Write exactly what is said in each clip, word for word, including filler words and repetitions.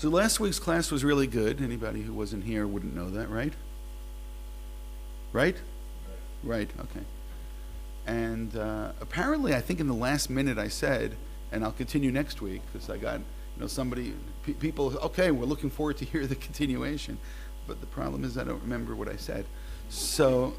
So last week's class was really good. Anybody who wasn't here wouldn't know that, right? Right? Right, okay. And uh, apparently, I think in the last minute I said, and I'll continue next week, because I got, you know, somebody, pe- people, okay, we're looking forward to hear the continuation. But the problem is I don't remember what I said. So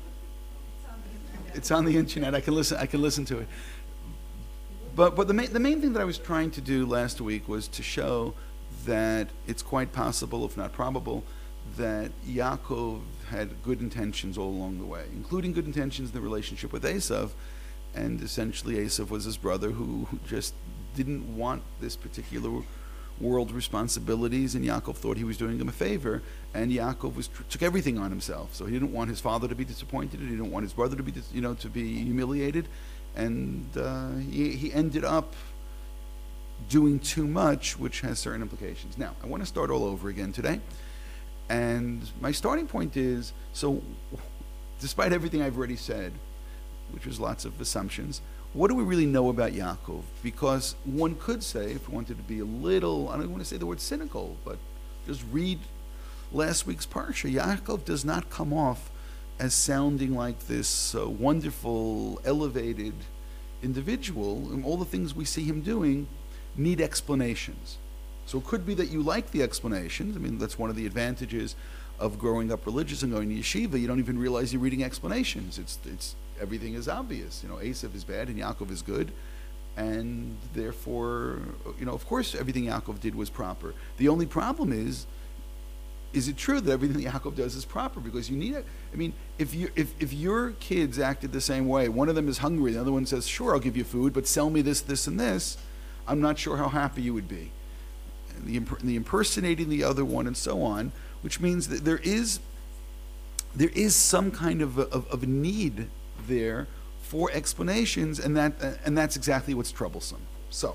it's on the internet. I can listen, I can listen to it. But, but the, main, the main thing that I was trying to do last week was to show that it's quite possible, if not probable, that Yaakov had good intentions all along the way, including good intentions in the relationship with Esav, and essentially Esav was his brother who just didn't want this particular world responsibilities, and Yaakov thought he was doing him a favor, and Yaakov was took everything on himself. So he didn't want his father to be disappointed, and he didn't want his brother to be, you know, to be humiliated, and uh, he, he ended up doing too much, which has certain implications. Now, I want to start all over again today. And my starting point is, so despite everything I've already said, which was lots of assumptions, what do we really know about Yaakov? Because one could say, if we wanted to be a little, I don't want to say the word cynical, but just read last week's Parsha. Yaakov does not come off as sounding like this uh, wonderful, elevated individual, and all the things we see him doing need explanations. So it could be that you like the explanations. I mean, that's one of the advantages of growing up religious and going to yeshiva. You don't even realize you're reading explanations. It's it's everything is obvious. You know, Esav is bad and Yaakov is good, and therefore, you know, of course, everything Yaakov did was proper. The only problem is, is it true that everything that Yaakov does is proper? Because you need it. I mean, if you if if your kids acted the same way, one of them is hungry, the other one says, "Sure, I'll give you food, but sell me this, this, and this," I'm not sure how happy you would be. The, imp- the impersonating the other one, and so on, which means that there is there is some kind of a, of, of a need there for explanations, and that uh, and that's exactly what's troublesome. So,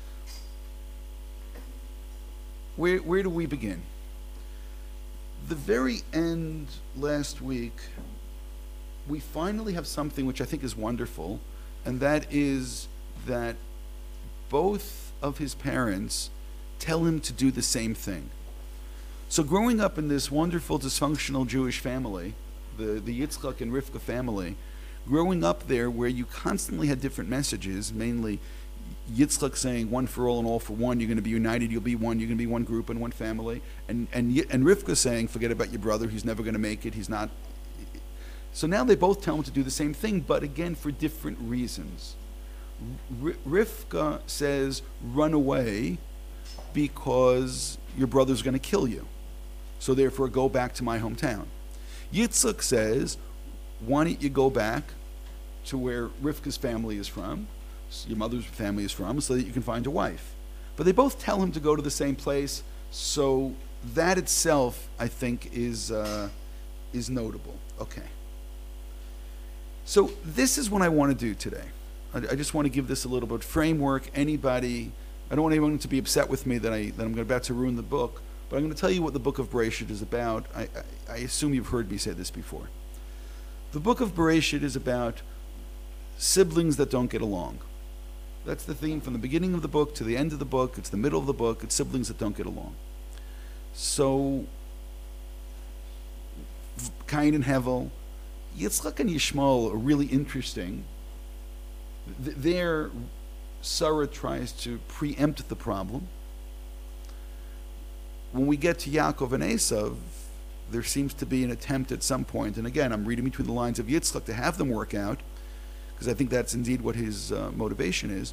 where where do we begin? The very end last week, we finally have something which I think is wonderful, and that is that both of his parents tell him to do the same thing. So growing up in this wonderful dysfunctional Jewish family, the, the Yitzchak and Rivka family, growing up there where you constantly had different messages, mainly Yitzchak saying one for all and all for one, you're going to be united, you'll be one, you're going to be one group and one family, and, and, and Rivka saying forget about your brother, he's never going to make it, he's not. So now they both tell him to do the same thing, but again for different reasons. R- Rivka says run away because your brother's going to kill you. So therefore, go back to my hometown. Yitzchak says, why don't you go back to where Rivka's family is from, your mother's family is from, so that you can find a wife. But they both tell him to go to the same place, so that itself, I think, is, uh, is notable. Okay. So this is what I want to do today. I, I just want to give this a little bit of framework. Anybody... I don't want anyone to be upset with me that, I, that I'm about to ruin the book, but I'm going to tell you what the book of Bereshit is about. I, I, I assume you've heard me say this before. The book of Bereshit is about siblings that don't get along. That's the theme from the beginning of the book to the end of the book. It's the middle of the book. It's siblings that don't get along. So, Cain and Hevel, Yitzchak and Yishmael are really interesting. They're Sarah tries to preempt the problem. When we get to Yaakov and Esav, there seems to be an attempt at some point, and again, I'm reading between the lines of Yitzchak to have them work out, because I think that's indeed what his uh, motivation is.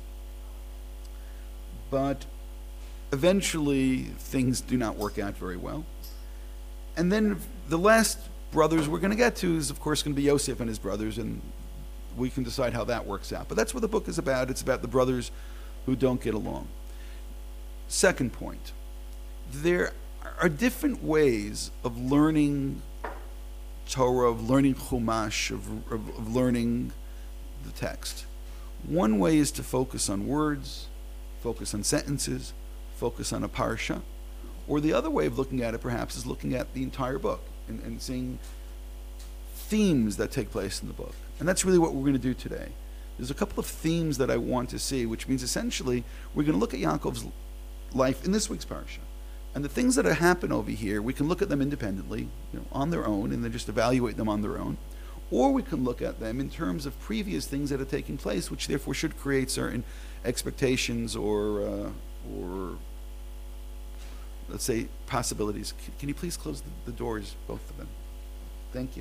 But eventually, things do not work out very well. And then the last brothers we're going to get to is, of course, going to be Yosef and his brothers, and we can decide how that works out. But that's what the book is about. It's about the brothers who don't get along. Second point, there are different ways of learning Torah, of learning Chumash, of, of, of learning the text. One way is to focus on words, focus on sentences, focus on a parsha. Or the other way of looking at it, perhaps, is looking at the entire book and, and seeing themes that take place in the book. And that's really what we're going to do today. There's a couple of themes that I want to see, which means essentially we're going to look at Yaakov's life in this week's parsha And the things that happen over here, we can look at them independently, you know, on their own, and then just evaluate them on their own. Or we can look at them in terms of previous things that have taken place, which therefore should create certain expectations or, uh, or let's say, possibilities. C- can you please close the, the doors, both of them? Thank you.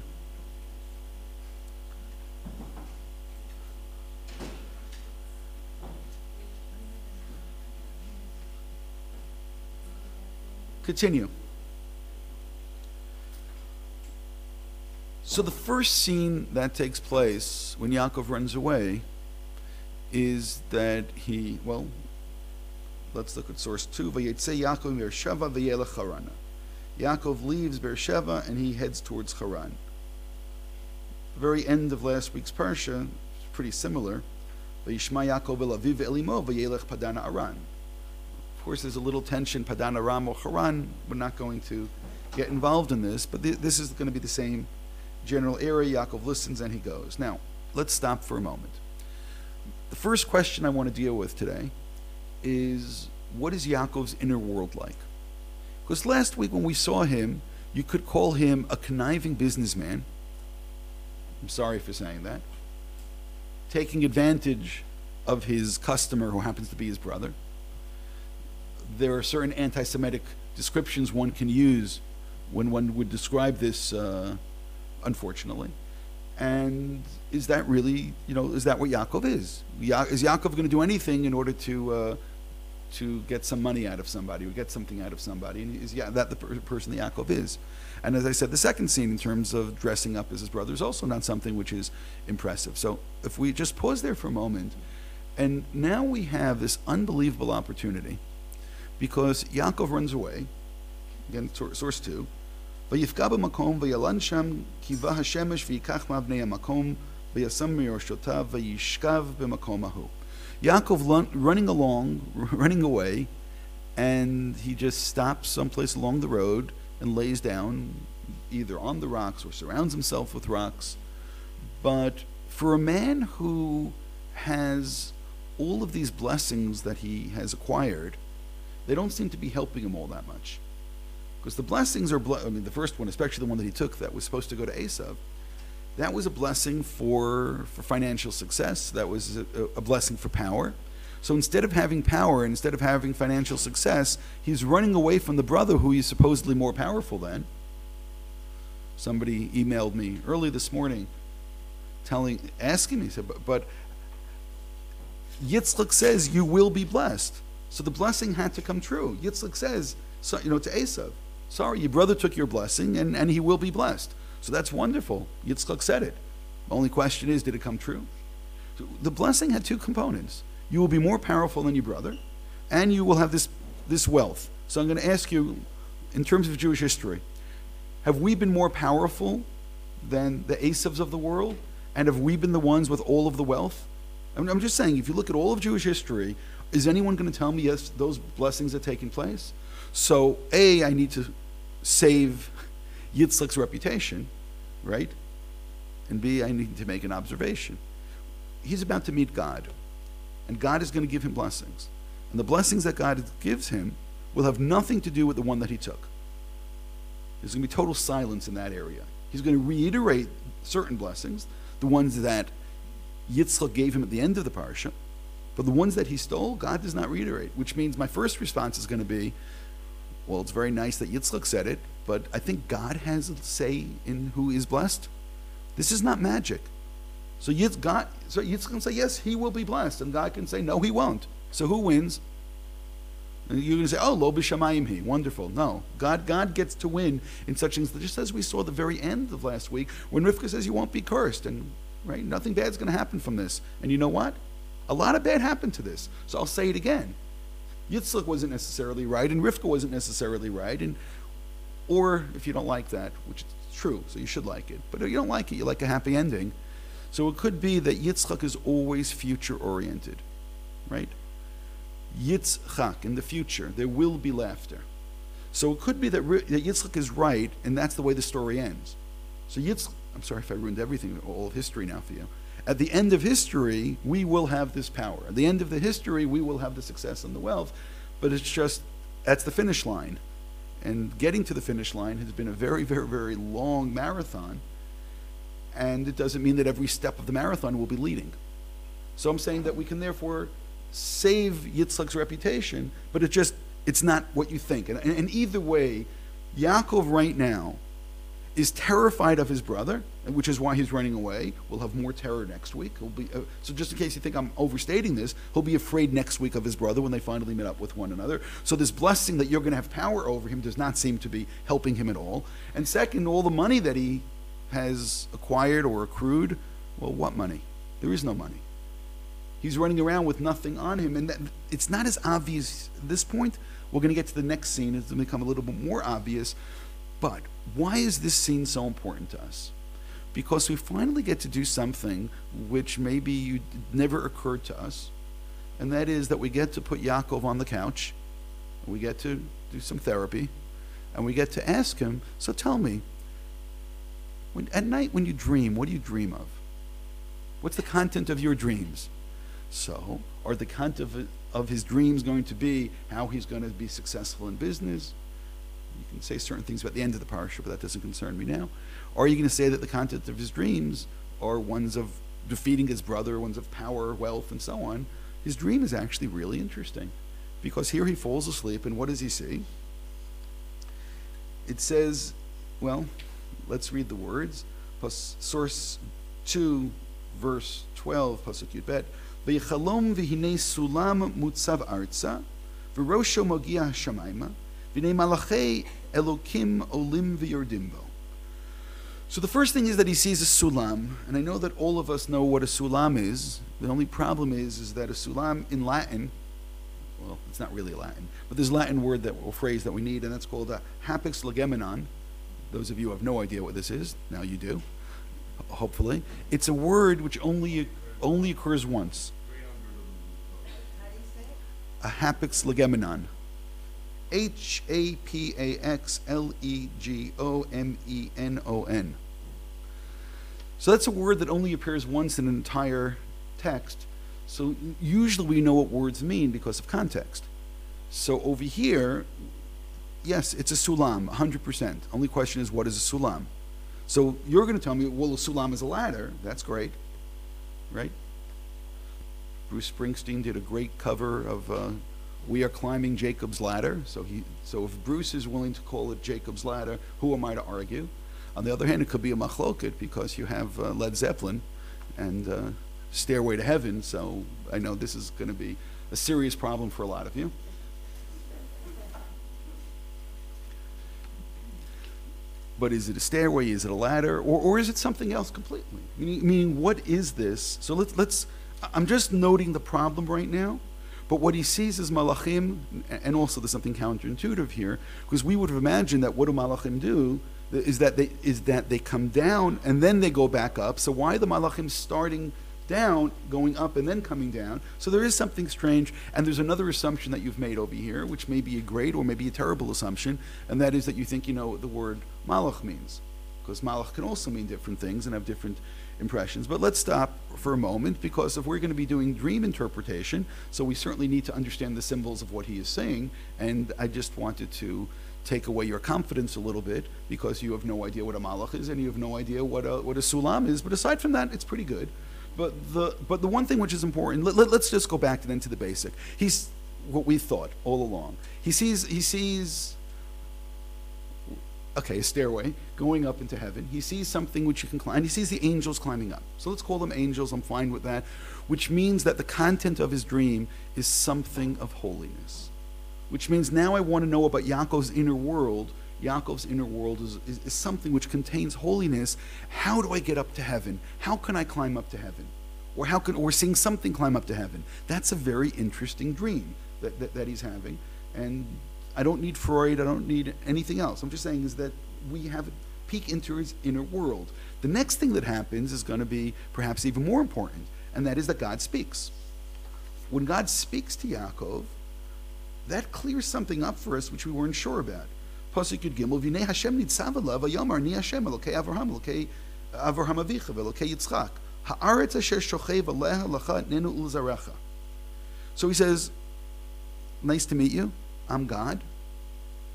Continue. So the first scene that takes place when Yaakov runs away is that he, well, let's look at source two. Vayetze Yaakov Beersheva vayelech Harana. Yaakov leaves Beersheva and he heads towards Haran. The very end of last week's parsha is pretty similar. Vayishma Yaakov el aviv elimo vayelech Padan Aran. Of course, there's a little tension, Padan Aram or Haran. We're not going to get involved in this, but th- this is going to be the same general area. Yaakov listens and he goes. Now, let's stop for a moment. The first question I want to deal with today is, what is Yaakov's inner world like? Because last week when we saw him, you could call him a conniving businessman. I'm sorry for saying that. Taking advantage of his customer who happens to be his brother. There are certain anti-Semitic descriptions one can use when one would describe this, uh, unfortunately. And is that really, you know, is that what Yaakov is? Ya- is Yaakov going to do anything in order to uh, to get some money out of somebody, or get something out of somebody? And is yeah, that the per- person that Yaakov is? And as I said, the second scene in terms of dressing up as his brother is also not something which is impressive. So if we just pause there for a moment, and now we have this unbelievable opportunity, because Yaakov runs away, again, source two, ויפגע במקום וילן שם קיבה השמש ויקח מאבני המקום וישם מראשותיו וישכב במקום ההוא. Yaakov running along, running away, and he just stops someplace along the road and lays down either on the rocks or surrounds himself with rocks. But for a man who has all of these blessings that he has acquired, they don't seem to be helping him all that much. Because the blessings are, ble- I mean, the first one, especially the one that he took that was supposed to go to Esav, that was a blessing for, for financial success. That was a, a blessing for power. So instead of having power, instead of having financial success, he's running away from the brother who he's supposedly more powerful than. Somebody emailed me early this morning telling, asking me, said, but, but Yitzchak says you will be blessed. So the blessing had to come true. Yitzchak says, so, you know, to Esav, sorry, your brother took your blessing and, and he will be blessed. So that's wonderful. Yitzchak said it. The only question is, did it come true? So the blessing had two components. You will be more powerful than your brother, and you will have this, this wealth. So I'm going to ask you, in terms of Jewish history, have we been more powerful than the Esavs of the world? And have we been the ones with all of the wealth? I mean, I'm just saying, if you look at all of Jewish history, is anyone going to tell me, yes, those blessings have taken place? So, A, I need to save Yitzchak's reputation, right? And B, I need to make an observation. He's about to meet God, and God is going to give him blessings. And the blessings that God gives him will have nothing to do with the one that he took. There's going to be total silence in that area. He's going to reiterate certain blessings, the ones that Yitzchak gave him at the end of the parsha, but the ones that he stole, God does not reiterate, which means my first response is going to be, well, it's very nice that Yitzchak said it, but I think God has a say in who is blessed. This is not magic. So Yitzchak, God, so Yitzchak can say, yes, he will be blessed, and God can say, no, he won't. So who wins? And you're going to say, oh, lo b'shamayim he, wonderful. No, God, God gets to win in such things, just as we saw the very end of last week, when Rivka says you won't be cursed, and right, nothing bad's going to happen from this. And you know what? A lot of bad happened to this. So I'll say it again. Yitzchak wasn't necessarily right, and Rivka wasn't necessarily right, and or if you don't like that, which is true, so you should like it, but if you don't like it, you like a happy ending. So it could be that Yitzchak is always future-oriented, right? Yitzchak, in the future, there will be laughter. So it could be that, that Yitzchak is right, and that's the way the story ends. So Yitzchak, I'm sorry if I ruined everything, all of history now for you. At the end of history, we will have this power. At the end of the history, we will have the success and the wealth, but it's just, that's the finish line. And getting to the finish line has been a very, very, very long marathon. And it doesn't mean that every step of the marathon will be leading. So I'm saying that we can therefore save Yitzchak's reputation, but it just, it's not what you think. And, and either way, Yaakov right now is terrified of his brother, which is why he's running away. We'll have more terror next week. He'll be, uh, so just in case you think I'm overstating this, he'll be afraid next week of his brother when they finally meet up with one another. So this blessing that you're going to have power over him does not seem to be helping him at all. And second, all the money that he has acquired or accrued, well, what money? There is no money. He's running around with nothing on him, and that, it's not as obvious at this point. We're going to get to the next scene. It's going to become a little bit more obvious. But why is this scene so important to us? Because we finally get to do something which maybe you, never occurred to us, and that is that we get to put Yaakov on the couch, and we get to do some therapy, and we get to ask him, so tell me, when, at night when you dream, what do you dream of? What's the content of your dreams? So, are the content of, of his dreams going to be how he's going to be successful in business? You can say certain things about the end of the parasha, but that doesn't concern me now. Or are you going to say that the content of his dreams are ones of defeating his brother, ones of power, wealth, and so on? His dream is actually really interesting, because here he falls asleep, and what does he see? It says, well, let's read the words. Plus, source two, verse twelve, pasuk Yud Bet. V'yichalom v'hinei sulam mutzav arza, v'rosho mogia shamayma, v'nei malachei elokim olim v'yordim bo. So the first thing is that he sees a sulam, and I know that all of us know what a sulam is. The only problem is, is that a sulam in Latin, well, it's not really Latin, but there's a Latin word that, or phrase that we need, and that's called a hapax legomenon. Those of you who have no idea what this is, now you do, hopefully. It's a word which only only occurs once. A hapax legomenon. H A P A X L E G O M E N O N. So that's a word that only appears once in an entire text. So usually we know what words mean because of context. So over here, yes, it's a sulam, one hundred percent. Only question is, what is a sulam? So you're going to tell me, well, a sulam is a ladder. That's great, right? Bruce Springsteen did a great cover of uh, We Are Climbing Jacob's Ladder. So he, so if Bruce is willing to call it Jacob's Ladder, who am I to argue? On the other hand, it could be a machloket because you have uh, Led Zeppelin and uh, Stairway to Heaven. So I know this is going to be a serious problem for a lot of you. But is it a stairway? Is it a ladder? Or, or is it something else completely? Meaning, meaning, what is this? So let's, let's, I'm just noting the problem right now. But what he sees is malachim, and also there's something counterintuitive here, because we would have imagined that what do malachim do is that they, is that they come down and then they go back up. So why the malachim starting down, going up and then coming down? So there is something strange, and there's another assumption that you've made over here, which may be a great or maybe a terrible assumption, and that is that you think you know what the word malach means, because malach can also mean different things and have different impressions. But let's stop for a moment, because if we're going to be doing dream interpretation, so we certainly need to understand the symbols of what he is saying, and I just wanted to take away your confidence a little bit, because you have no idea what a malach is, and you have no idea what a, what a sulam is, but aside from that, it's pretty good. But the but the one thing which is important, let, let, let's just go back then to the basic. He's what we thought all along. He sees he sees okay, a stairway going up into heaven. He sees something which you can climb. And he sees the angels climbing up. So let's call them angels. I'm fine with that. Which means that the content of his dream is something of holiness. Which means now I want to know about Yaakov's inner world. Yaakov's inner world is, is, is something which contains holiness. How do I get up to heaven? How can I climb up to heaven? Or how can, or seeing something climb up to heaven? That's a very interesting dream that, that, that he's having. And I don't need Freud, I don't need anything else. I'm just saying is that we have a peek into his inner world. The next thing that happens is going to be perhaps even more important, and that is that God speaks. When God speaks to Yaakov, that clears something up for us which we weren't sure about. Pasuk Yud Gimel, V'nei Hashem nitzav alav vayamar ni Hashem elokei Avraham elokei Avraham avicha elokei Yitzchak haaretz asher shochev aleha lacha nenu ulzarecha. So he says, nice to meet you. I'm God.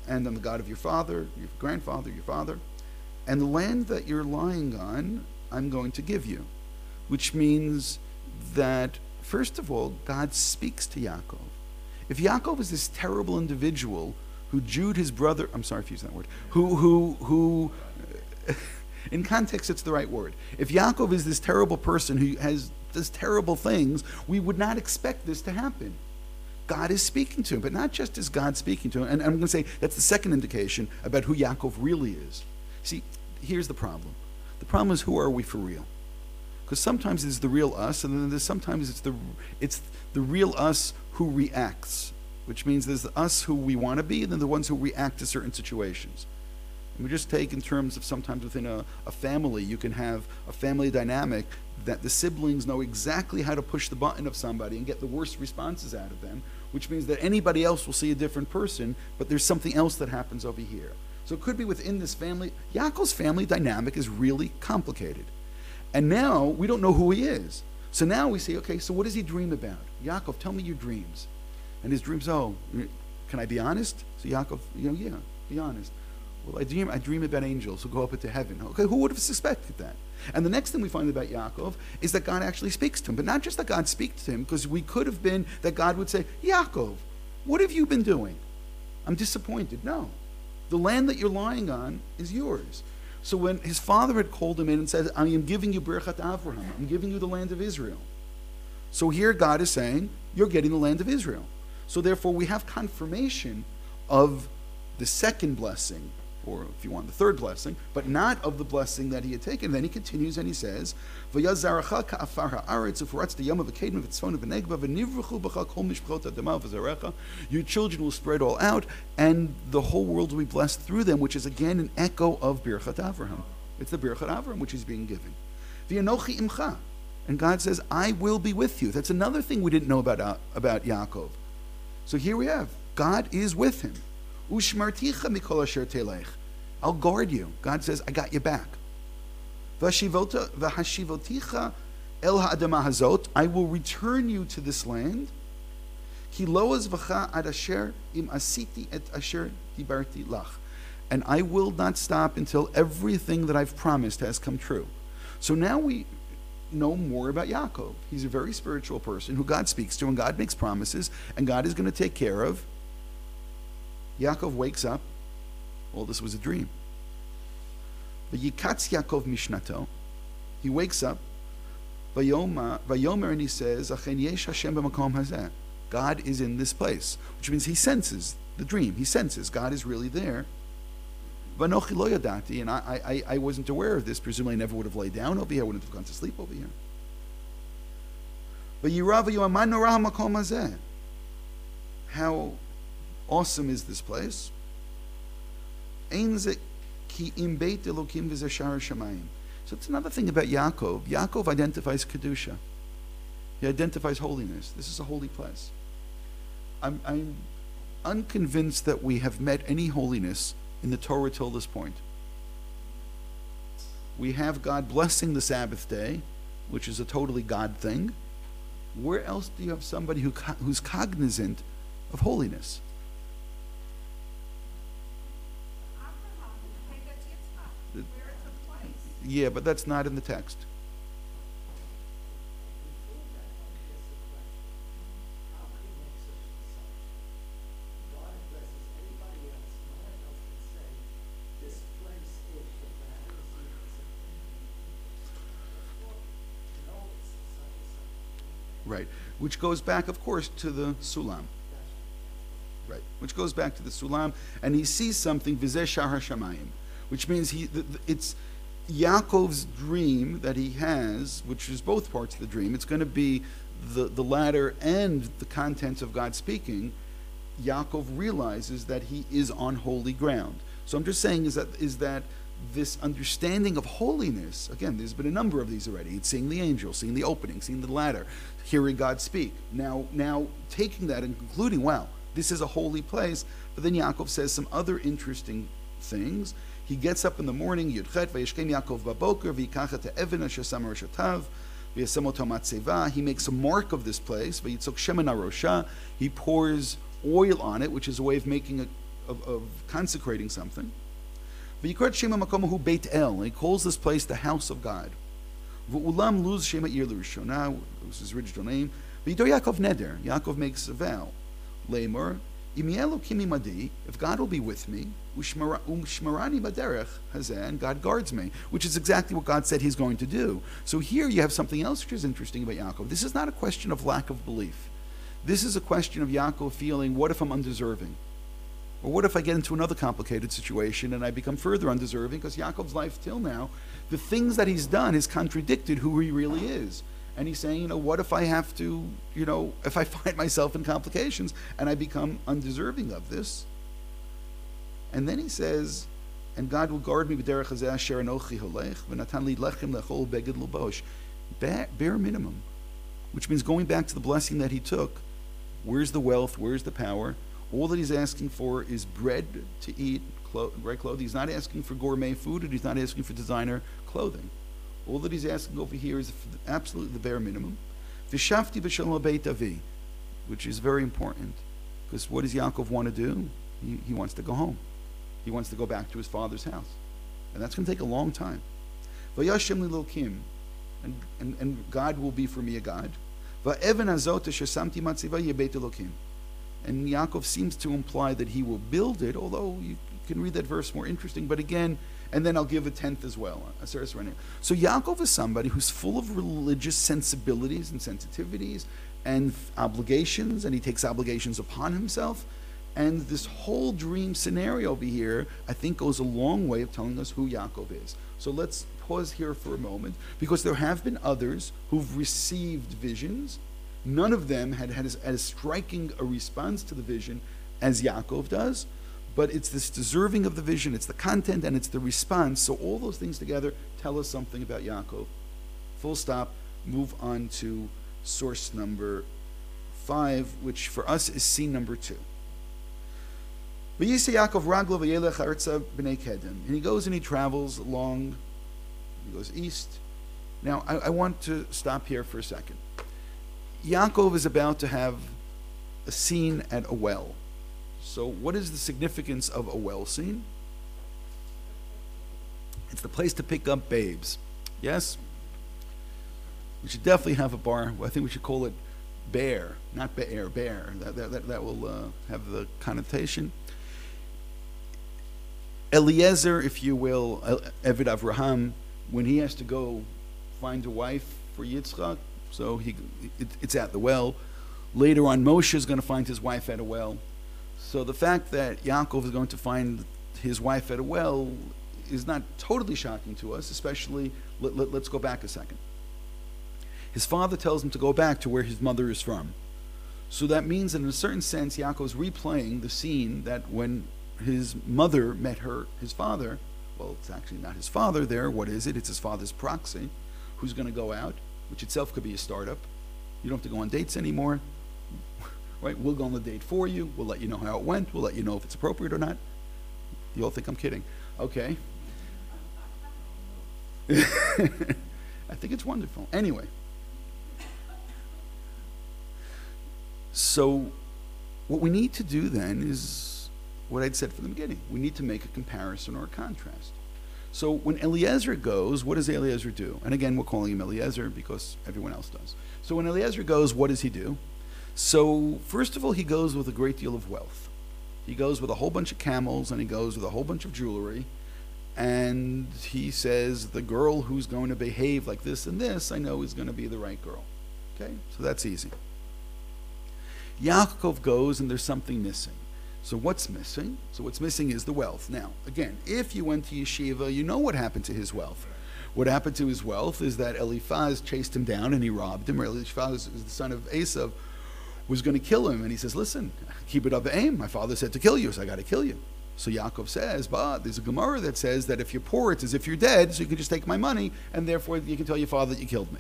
and I'm the God of your father, your grandfather, your father, and the land that you're lying on, I'm going to give you. Which means that, first of all, God speaks to Yaakov. If Yaakov is this terrible individual who Jude, his brother, I'm sorry for using that word, who, who, who, in context it's the right word. If Yaakov is this terrible person who has does terrible things, we would not expect this to happen. God is speaking to him, but not just is God speaking to him. And I'm going to say that's the second indication about who Yaakov really is. See, here's the problem. The problem is, who are we for real? Because sometimes it's the real us, and then there's sometimes it's the it's the real us who reacts, which means there's the us who we want to be, and then the ones who react to certain situations. And we just take in terms of sometimes within a, a family, you can have a family dynamic that the siblings know exactly how to push the button of somebody and get the worst responses out of them, which means that anybody else will see a different person, but there's something else that happens over here. So it could be within this family. Yaakov's family dynamic is really complicated. And now we don't know who he is. So now we say, okay, so what does he dream about? Yaakov, tell me your dreams. And his dreams, oh, can I be honest? So Yaakov, you know, yeah, be honest. Well, I dream, I dream about angels who go up into heaven. Okay, who would have suspected that? And the next thing we find about Yaakov is that God actually speaks to him. But not just that God speaks to him, because we could have been that God would say, Yaakov, what have you been doing? I'm disappointed. No. The land that you're lying on is yours. So when his father had called him in and said, I am giving you Birchat Avraham, I'm giving you the land of Israel. So here God is saying, you're getting the land of Israel. So therefore we have confirmation of the second blessing, or if you want the third blessing, but not of the blessing that he had taken. Then he continues and he says, Your children will spread all out, and the whole world will be blessed through them, which is again an echo of Birchat Avraham. It's the Birchat Avraham which is being given. V'anochi imcha. And God says, I will be with you. That's another thing we didn't know about, uh, about Yaakov. So here we have, God is with him. Ushmarticha mikol asher telech. I'll guard you. God says, I got you back. V'hashivoticha el ha'adama hazot. I will return you to this land. Ki lo azvacha ad asher im asiti et asher dibarti lach. And I will not stop until everything that I've promised has come true. So now we know more about Yaakov. He's a very spiritual person who God speaks to, and God makes promises, and God is going to take care of. Yaakov wakes up. Well, this was a dream. V'yikatz Yaakov mishnato. He wakes up. Vayoma, Vayomer, and he says, Achen yesh Hashem b'makom hazeh. God is in this place, which means he senses the dream. He senses God is really there. V'anochi lo yadati, and I, I, I wasn't aware of this. Presumably, I never would have laid down over here. I wouldn't have gone to sleep over here. V'yirav v'yoman norah ha'makom hazeh. How awesome is this place? Ein ze ki im beit Elokim v'zeh sha'ar shamayim. So it's another thing about Yaakov. Yaakov identifies Kedusha. He identifies holiness. This is a holy place. I'm, I'm unconvinced that we have met any holiness in the Torah till this point. We have God blessing the Sabbath day, which is a totally God thing. Where else do you have somebody who who's cognizant of holiness? Yeah, but that's not in the text. Right, which goes back, of course, to the Sulam. Right, which goes back to the Sulam, and he sees something, V'zeh sha'ar shamayim, which means he, the, the, it's Yaakov's dream that he has, which is both parts of the dream. It's going to be the, the latter and the contents of God speaking. Yaakov realizes that he is on holy ground. So I'm just saying is that is that this understanding of holiness, again, there's been a number of these already. It's seeing the angel, seeing the opening, seeing the ladder, hearing God speak. Now, now taking that and concluding, wow, this is a holy place. But then Yaakov says some other interesting things. He gets up in the morning, Yudchet, Vayishkem Yaakov Baboker, V'yikach et ha'even asher sam rishatav, v'yasem oto matzeva. He makes a mark of this place, V'yitzok shemen arosha. He pours oil on it, which is a way of making a, of, of consecrating something. V'yikrat Shema Makomahu Beit El, and he calls this place the house of God. V'ulam luz Shema Ir L'Rishona, which is his original name. V'yido Yaakov Neder, Yaakov makes a vow. Lemor, Im Yeh Elokimi Madi, if God will be with me, U'shmarani Baderech Hazeh, and God guards me, which is exactly what God said He's going to do. So here you have something else which is interesting about Yaakov. This is not a question of lack of belief. This is a question of Yaakov feeling, what if I'm undeserving? Or what if I get into another complicated situation and I become further undeserving? Because Yaakov's life till now, the things that he's done has contradicted who he really is. And he's saying, you know, what if I have to, you know, if I find myself in complications and I become undeserving of this? And then he says, and God will guard me b'derech hazeh asher anochi holech v'natan li lechem lechol beged lubosh. Bare minimum, which means going back to the blessing that he took. Where's the wealth? Where's the power? All that he's asking for is bread to eat, clo- right clothing. He's not asking for gourmet food, and he's not asking for designer clothing. All that he's asking over here is absolutely the bare minimum. V'shafti b'shalom beit avi, which is very important, because what does Yaakov want to do? He, he wants to go home. He wants to go back to his father's house, and that's going to take a long time. V'yashem li lokim, and and and God will be for me a God. Va'even hazot shesamti matziva yeh beit Elokim. And Yaakov seems to imply that he will build it, although you can read that verse more interesting. But again, and then I'll give a tenth as well. So Yaakov is somebody who's full of religious sensibilities and sensitivities and obligations, and he takes obligations upon himself. And this whole dream scenario over here, I think, goes a long way of telling us who Yaakov is. So let's pause here for a moment, because there have been others who've received visions. None of them had had as, as striking a response to the vision as Yaakov does, but it's this deserving of the vision, it's the content, and it's the response. So all those things together tell us something about Yaakov. Full stop. Move on to source number five, which for us is scene number two. And he goes and he travels along, he goes east. Now, I, I want to stop here for a second. Yaakov is about to have a scene at a well. So what is the significance of a well scene? It's the place to pick up babes. Yes? We should definitely have a bar. I think we should call it Bear, not Bear, Bear. That, that, that, that will uh, have the connotation. Eliezer, if you will, Eved Avraham, when he has to go find a wife for Yitzchak, so he, it, it's at the well. Later on, Moshe is going to find his wife at a well. So the fact that Yaakov is going to find his wife at a well is not totally shocking to us, especially, let, let, let's go back a second. His father tells him to go back to where his mother is from. So that means that in a certain sense, Yaakov is replaying the scene that when his mother met her, his father, well, it's actually not his father there. What is it? It's his father's proxy, who's going to go out, which itself could be a startup. You don't have to go on dates anymore. Right? We'll go on the date for you. We'll let you know how it went. We'll let you know if it's appropriate or not. You all think I'm kidding. Okay. I think it's wonderful. Anyway. So what we need to do then is what I'd said from the beginning. We need to make a comparison or a contrast. So when Eliezer goes, what does Eliezer do? And again, we're calling him Eliezer because everyone else does. So when Eliezer goes, what does he do? So first of all, he goes with a great deal of wealth. He goes with a whole bunch of camels, and he goes with a whole bunch of jewelry. And he says, the girl who's going to behave like this and this, I know is going to be the right girl. Okay? So that's easy. Yaakov goes, and there's something missing. So what's missing? So what's missing is the wealth. Now, again, if you went to yeshiva, you know what happened to his wealth. What happened to his wealth is that Eliphaz chased him down and he robbed him. Or Eliphaz is the son of Esav, was going to kill him. And he says, listen, keep it up the aim. My father said to kill you, so I got to kill you. So Yaakov says, but there's a Gemara that says that if you're poor, it's as if you're dead, so you can just take my money, and therefore you can tell your father that you killed me.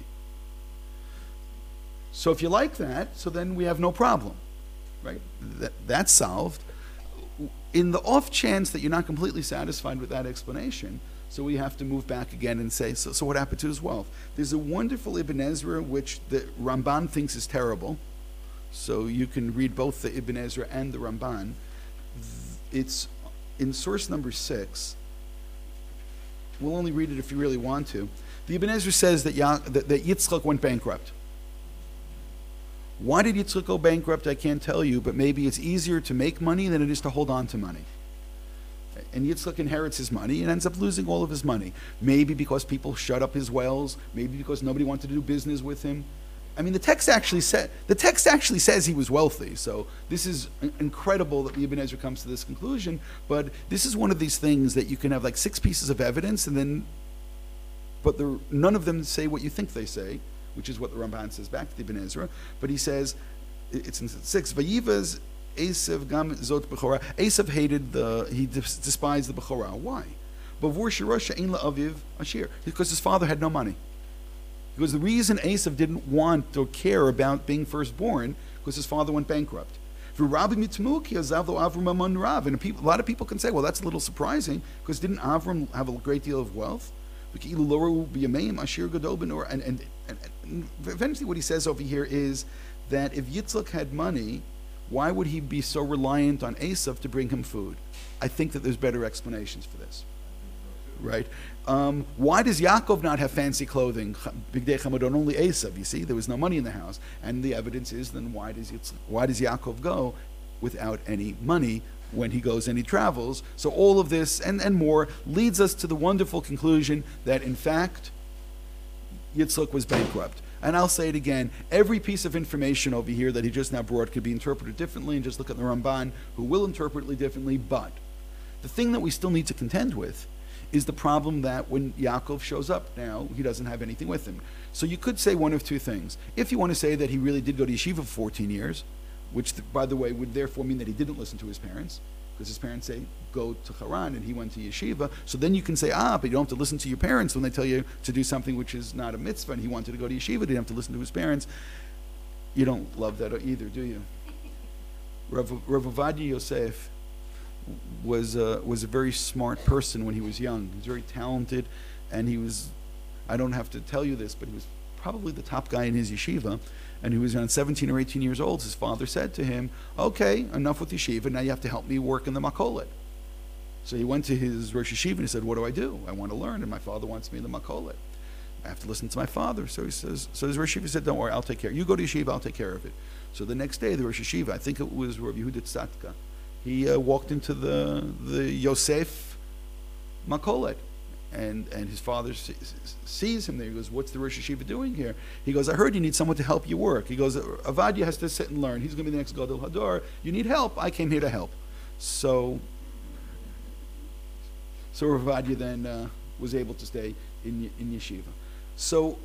So if you like that, so then we have no problem. Right? That, that's solved. In the off chance that you're not completely satisfied with that explanation, so we have to move back again and say, so, so what happened to his wealth? There's a wonderful Ibn Ezra, which the Ramban thinks is terrible. So you can read both the Ibn Ezra and the Ramban. it's in source number six. We'll only read it if you really want to. The Ibn Ezra says that, Ya- that, that Yitzchak went bankrupt. Why did Yitzchak go bankrupt? I can't tell you, but maybe it's easier to make money than it is to hold on to money. And Yitzchak inherits his money and ends up losing all of his money. Maybe because people shut up his wells. Maybe because nobody wanted to do business with him. I mean, the text actually said the text actually says he was wealthy. So this is incredible that the Ibn Ezra comes to this conclusion. But this is one of these things that you can have like six pieces of evidence, and then, but there, none of them say what you think they say, which is what the Ramban says back to the Ibn Ezra. But he says, it's in six. Vayivas Esav gam zot bechora. Esav hated the, he despised the bechora. Why? Bavur shirosha ein la'aviv ashir. Because his father had no money. Because the reason Esav didn't want or care about being firstborn, because his father went bankrupt. And a, people, a lot of people can say, well, that's a little surprising, because didn't Avram have a great deal of wealth? And, and, and, and eventually what he says over here is that if Yitzchak had money, why would he be so reliant on Esav to bring him food? I think that there's better explanations for this. Right? Um, why does Yaakov not have fancy clothing? Bigdei Chamadon, only Esav. You see, there was no money in the house, and the evidence is then why does Yitzchak, why does Yaakov go without any money when he goes and he travels? So all of this and, and more leads us to the wonderful conclusion that in fact Yitzchak was bankrupt. And I'll say it again, every piece of information over here that he just now brought could be interpreted differently, and just look at the Ramban, who will interpret it differently. But the thing that we still need to contend with is the problem that when Yaakov shows up now, he doesn't have anything with him. So you could say one of two things. If you want to say that he really did go to yeshiva for fourteen years, which, by the way, would therefore mean that he didn't listen to his parents, because his parents say, go to Haran, and he went to yeshiva. So then you can say, ah, but you don't have to listen to your parents when they tell you to do something which is not a mitzvah, and he wanted to go to yeshiva, he didn't have to listen to his parents. You don't love that either, do you? Rav, Rav Ovadia Yosef was a, was a very smart person when he was young. He was very talented, and he was, I don't have to tell you this, but he was probably the top guy in his yeshiva. And he was around seventeen or eighteen years old. His father said to him, okay, enough with yeshiva, now you have to help me work in the makolet. So he went to his Rosh Yeshiva and he said, what do I do? I want to learn, and my father wants me in the makolet. I have to listen to my father. So he says, so his Rosh Yeshiva said, don't worry, I'll take care. You go to yeshiva, I'll take care of it. So the next day, the Rosh Yeshiva, I think it was Rav Yehuda Tzatka, he uh, walked into the the Yosef makolet, and and his father sees, sees him there. He goes, "What's the Rosh Yeshiva doing here?" He goes, "I heard you need someone to help you work." He goes, "Avadia has to sit and learn. He's going to be the next Gadol Hador. You need help. I came here to help." So, so Avadia then uh, was able to stay in in yeshiva. So.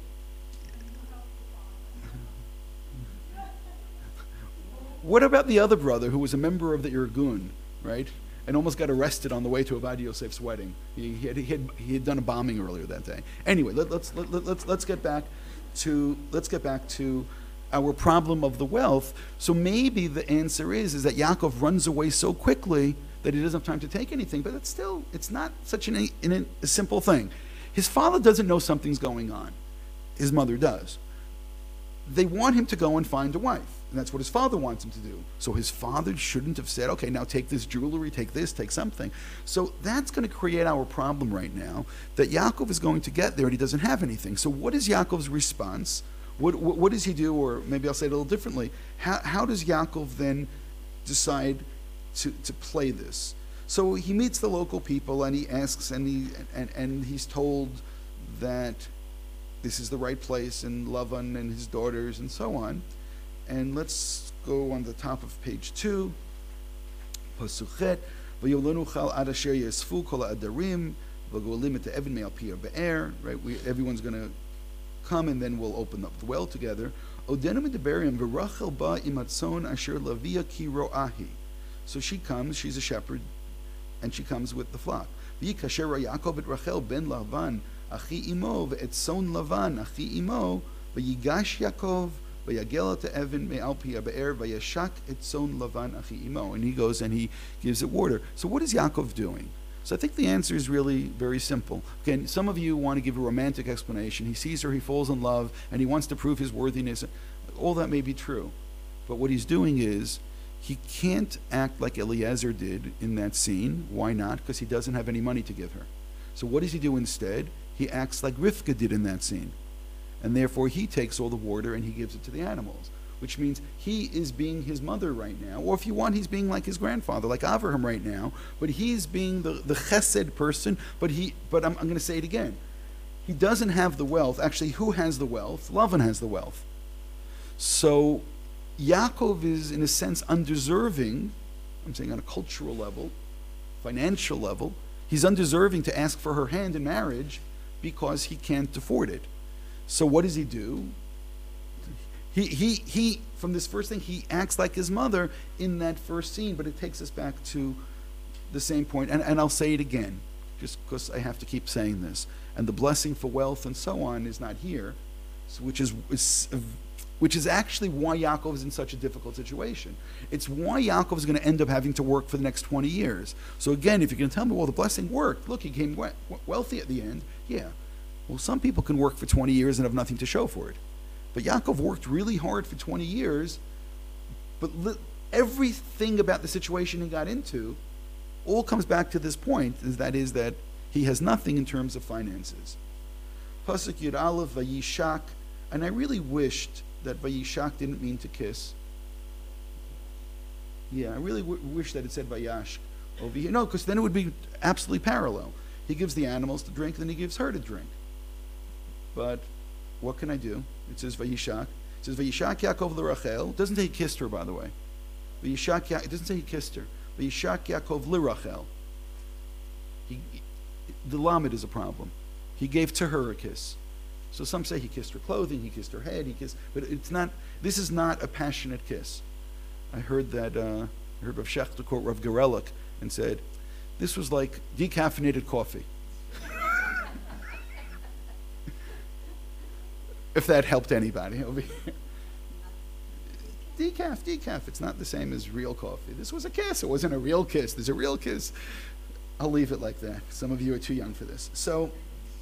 What about the other brother who was a member of the Irgun, right, and almost got arrested on the way to Ovadia Yosef's wedding? He, he, had, he, had, he had done a bombing earlier that day. Anyway, let, let's let, let, let's let's get back to let's get back to our problem of the wealth. So maybe the answer is is that Yaakov runs away so quickly that he doesn't have time to take anything. But it's still it's not such an, an, a simple thing. His father doesn't know something's going on. His mother does. They want him to go and find a wife. And that's what his father wants him to do. So his father shouldn't have said, okay, now take this jewelry, take this, take something. So that's going to create our problem right now, that Yaakov is going to get there and he doesn't have anything. So what is Yaakov's response? What, what, what does he do? Or maybe I'll say it a little differently. How, how does Yaakov then decide to, to play this? So he meets the local people and he asks, and, he, and, and he's told that this is the right place, and Lavan and his daughters and so on. And let's go on the top of page two. Pasukhet, v'yolenu chal ad asher yesfu kol ha'adarim, v'golim et ha'evin me'al pi ha'be'er. Right, we, everyone's going to come, and then we'll open up the well together. Odenu medaberiim v'rachel ba imatzon asher lavia ki ro'ahi. So she comes, she's a shepherd, and she comes with the flock. V'yikasher Yaakov et Rachel ben Lavan achi imo ve'etzon Lavan achi imo v'yigash Yaakov and he goes and he gives it water. So what is Yaakov doing? So I think the answer is really very simple. Again, some of you want to give a romantic explanation. He sees her, he falls in love, and he wants to prove his worthiness. All that may be true. But what he's doing is, He can't act like Eliezer did in that scene. Why not? Because he doesn't have any money to give her. So what does he do instead? He acts like Rivka did in that scene. And therefore he takes all the water and he gives it to the animals, which means he is being his mother right now. Or if you want, he's being like his grandfather, like Avraham right now. But he's being the, the chesed person. But he. But I'm, I'm going to say it again. He doesn't have the wealth. Actually, who has the wealth? Lavan has the wealth. So Yaakov is, in a sense, undeserving. I'm saying on a cultural level, financial level. He's undeserving to ask for her hand in marriage because he can't afford it. So what does he do? He, he, he, from this first thing, he acts like his mother in that first scene, but it takes us back to the same point. And, and I'll say it again, just because I have to keep saying this. And the blessing for wealth and so on is not here, so which is, is which is actually why Yaakov is in such a difficult situation. It's why Yaakov is going to end up having to work for the next twenty years. So again, if you're going to tell me, well, the blessing worked. Look, he became we- wealthy at the end. Yeah. Well, some people can work for twenty years and have nothing to show for it. But Yaakov worked really hard for twenty years, but li- everything about the situation he got into all comes back to this point, is that is that he has nothing in terms of finances. Pasuk Yud Aleph, Vayishak, and I really wished that Vayishak didn't mean to kiss. Yeah, I really w- wish that it said Vayash over here. No, because then it would be absolutely parallel. He gives the animals to drink, then he gives her to drink. But what can I do? It says Vayishak. It says Vayishak Yaakov l'Rachel. It doesn't say he kissed her, by the way. Vayishak Ya- it doesn't say he kissed her. Vayishak Yaakov l'Rachel. He, the lamed is a problem. He gave to her a kiss. So some say he kissed her clothing, he kissed her head, he kissed, but it's not. This is not a passionate kiss. I heard that. Uh, I heard Rav Shechter quote Rav Gerelik and said, "This was like decaffeinated coffee." If that helped anybody over here. Decaf, decaf. It's not the same as real coffee. This was a kiss. It wasn't a real kiss. There's a real kiss. I'll leave it like that. Some of you are too young for this. So,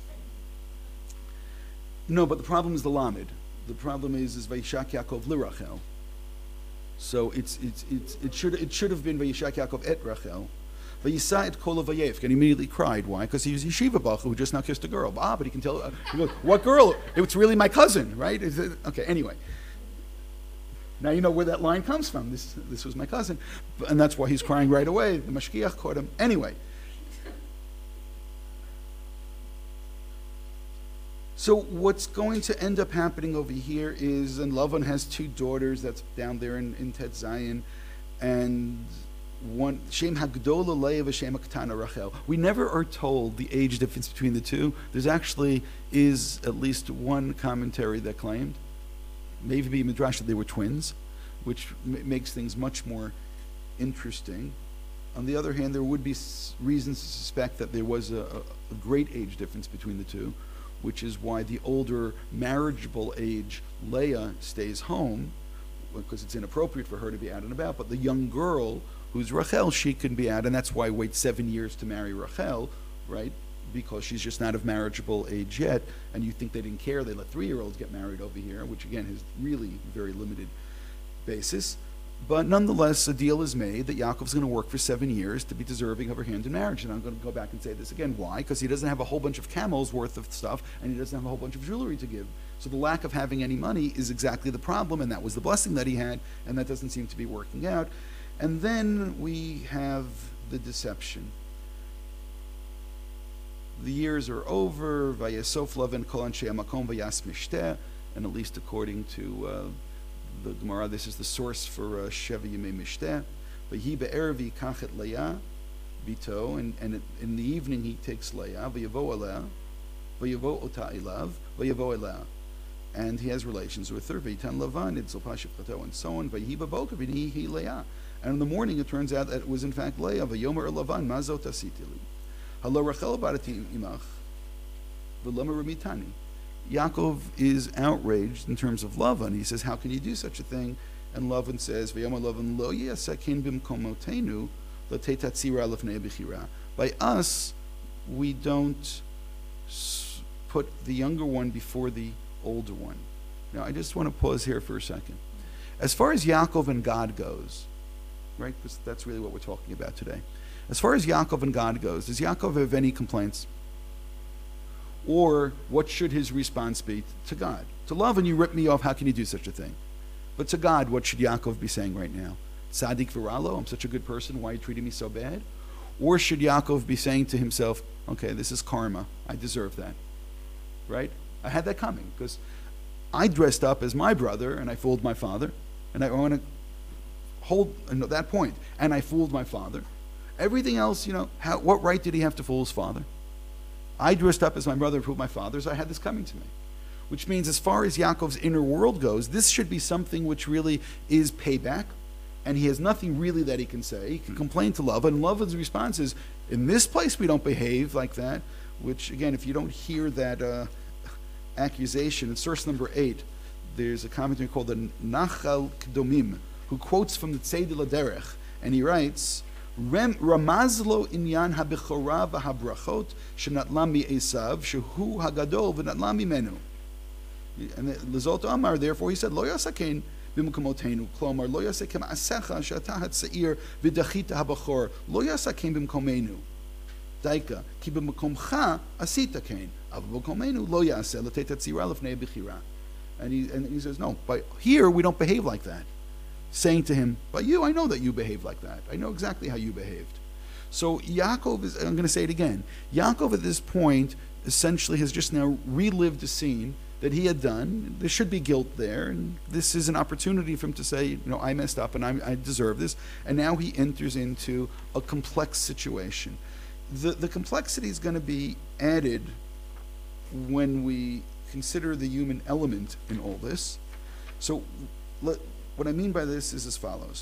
no, but the problem is the lamed. The problem is is Vayishak Yaakov l'Rachel. So it's it's it's it should it should have been Vayishak Yaakov et Rachel. Vayisa et kol vayevk, and he immediately cried. Why? Because he was a yeshiva bach who just now kissed a girl. Ah, but he can tell. Uh, he goes, what girl? It's really my cousin, right? Is it, okay. Anyway, now you know where that line comes from. This this was my cousin, and that's why he's crying right away. The mashkiach caught him. Anyway. So what's going to end up happening over here is, and Lavan has two daughters, that's down there in, in Tet Zion, and one, Shem Hagdola Leah v'Shem Haktana Rachel. We never are told the age difference between the two. There's actually is at least one commentary that claimed, maybe Midrash, that they were twins, which m- makes things much more interesting. On the other hand, there would be s- reasons to suspect that there was a, a, a great age difference between the two, which is why the older marriageable age Leah stays home, because it's inappropriate for her to be out and about, but the young girl who's Rachel, she can be out, and that's why wait seven years to marry Rachel, right? Because she's just not of marriageable age yet, and you think they didn't care, they let three-year-olds get married over here, which again is really very limited basis. But nonetheless, a deal is made that Yaakov's going to work for seven years to be deserving of her hand in marriage. And I'm going to go back and say this again. Why? Because he doesn't have a whole bunch of camels worth of stuff, and he doesn't have a whole bunch of jewelry to give. So the lack of having any money is exactly the problem, and that was the blessing that he had, and that doesn't seem to be working out. And then we have the deception. The years are over. Vayesof Lavan kol anshe hamakom vayas mishteh, and at least according to uh, the Gemara, this is the source for uh, Sheva Yemei Mishteh. V'hi be'erev yikach et Leah bito, and and it, in the evening he takes Leah. V'yavo Leah, v'yavo ota elav, v'yavo Leah, and he has relations with her. V'yitan Lavan idzol pashivchato, and so on. V'hi b'boker v'hi hi Leah, and in the morning it turns out that it was in fact Leah. V'yomer Lavan mazot asiti li, halo Rachel barati imach, v'lama remitani. Yaakov is outraged in terms of Lavan. He says, how can you do such a thing? And Lavan says, V'yomar Lavan lo yasakin bimkomotenu l'teitatzira lefnei b'chira. By us, we don't s- put the younger one before the older one. Now, I just want to pause here for a second. As far as Yaakov and God goes, right? Because that's really what we're talking about today. As far as Yaakov and God goes, does Yaakov have any complaints? Or what should his response be to God? To love and you rip me off, how can you do such a thing? But to God, what should Yaakov be saying right now? Tzadik v'ralo, I'm such a good person, why are you treating me so bad? Or should Yaakov be saying to himself, okay, this is karma, I deserve that, right? I had that coming, because I dressed up as my brother, and I fooled my father, and I want to hold that point, and I fooled my father. Everything else, you know, how, what right did he have to fool his father? I dressed up as my brother and fooled my father, so I had this coming to me. Which means as far as Yaakov's inner world goes, this should be something which really is payback, and he has nothing really that he can say. He can complain to Love, and Love's response is, in this place we don't behave like that, which, again, if you don't hear that uh, accusation, in source number eight, there's a commentary called the Nachal Kdomim, who quotes from the Tzei de la Derech, and he writes, Ramazlo inyan habechora v'habrachot shenatlam mi Esav shehu hagadol v'natlam mimenu. And Lizot Amar, therefore, he said, Lo yasakein b'mkomotenu, klomar lo yasakem asecha she'ata hatzair v'dachita habachor, lo yasakein b'mkomenu. Daika, ki b'mkomcha asita kein, av b'mkomenu lo yaseh l'teit hatzira l'fnei b'chira. And he and he says, no, but here we don't behave like that. Saying to him, but you, I know that you behave like that. I know exactly how you behaved. So Yaakov is, I'm going to say it again, Yaakov at this point essentially has just now relived a scene that he had done. There should be guilt there, and this is an opportunity for him to say, you know, I messed up and I, I deserve this. And now he enters into a complex situation. The, the complexity is going to be added when we consider the human element in all this. So let, what I mean by this is as follows.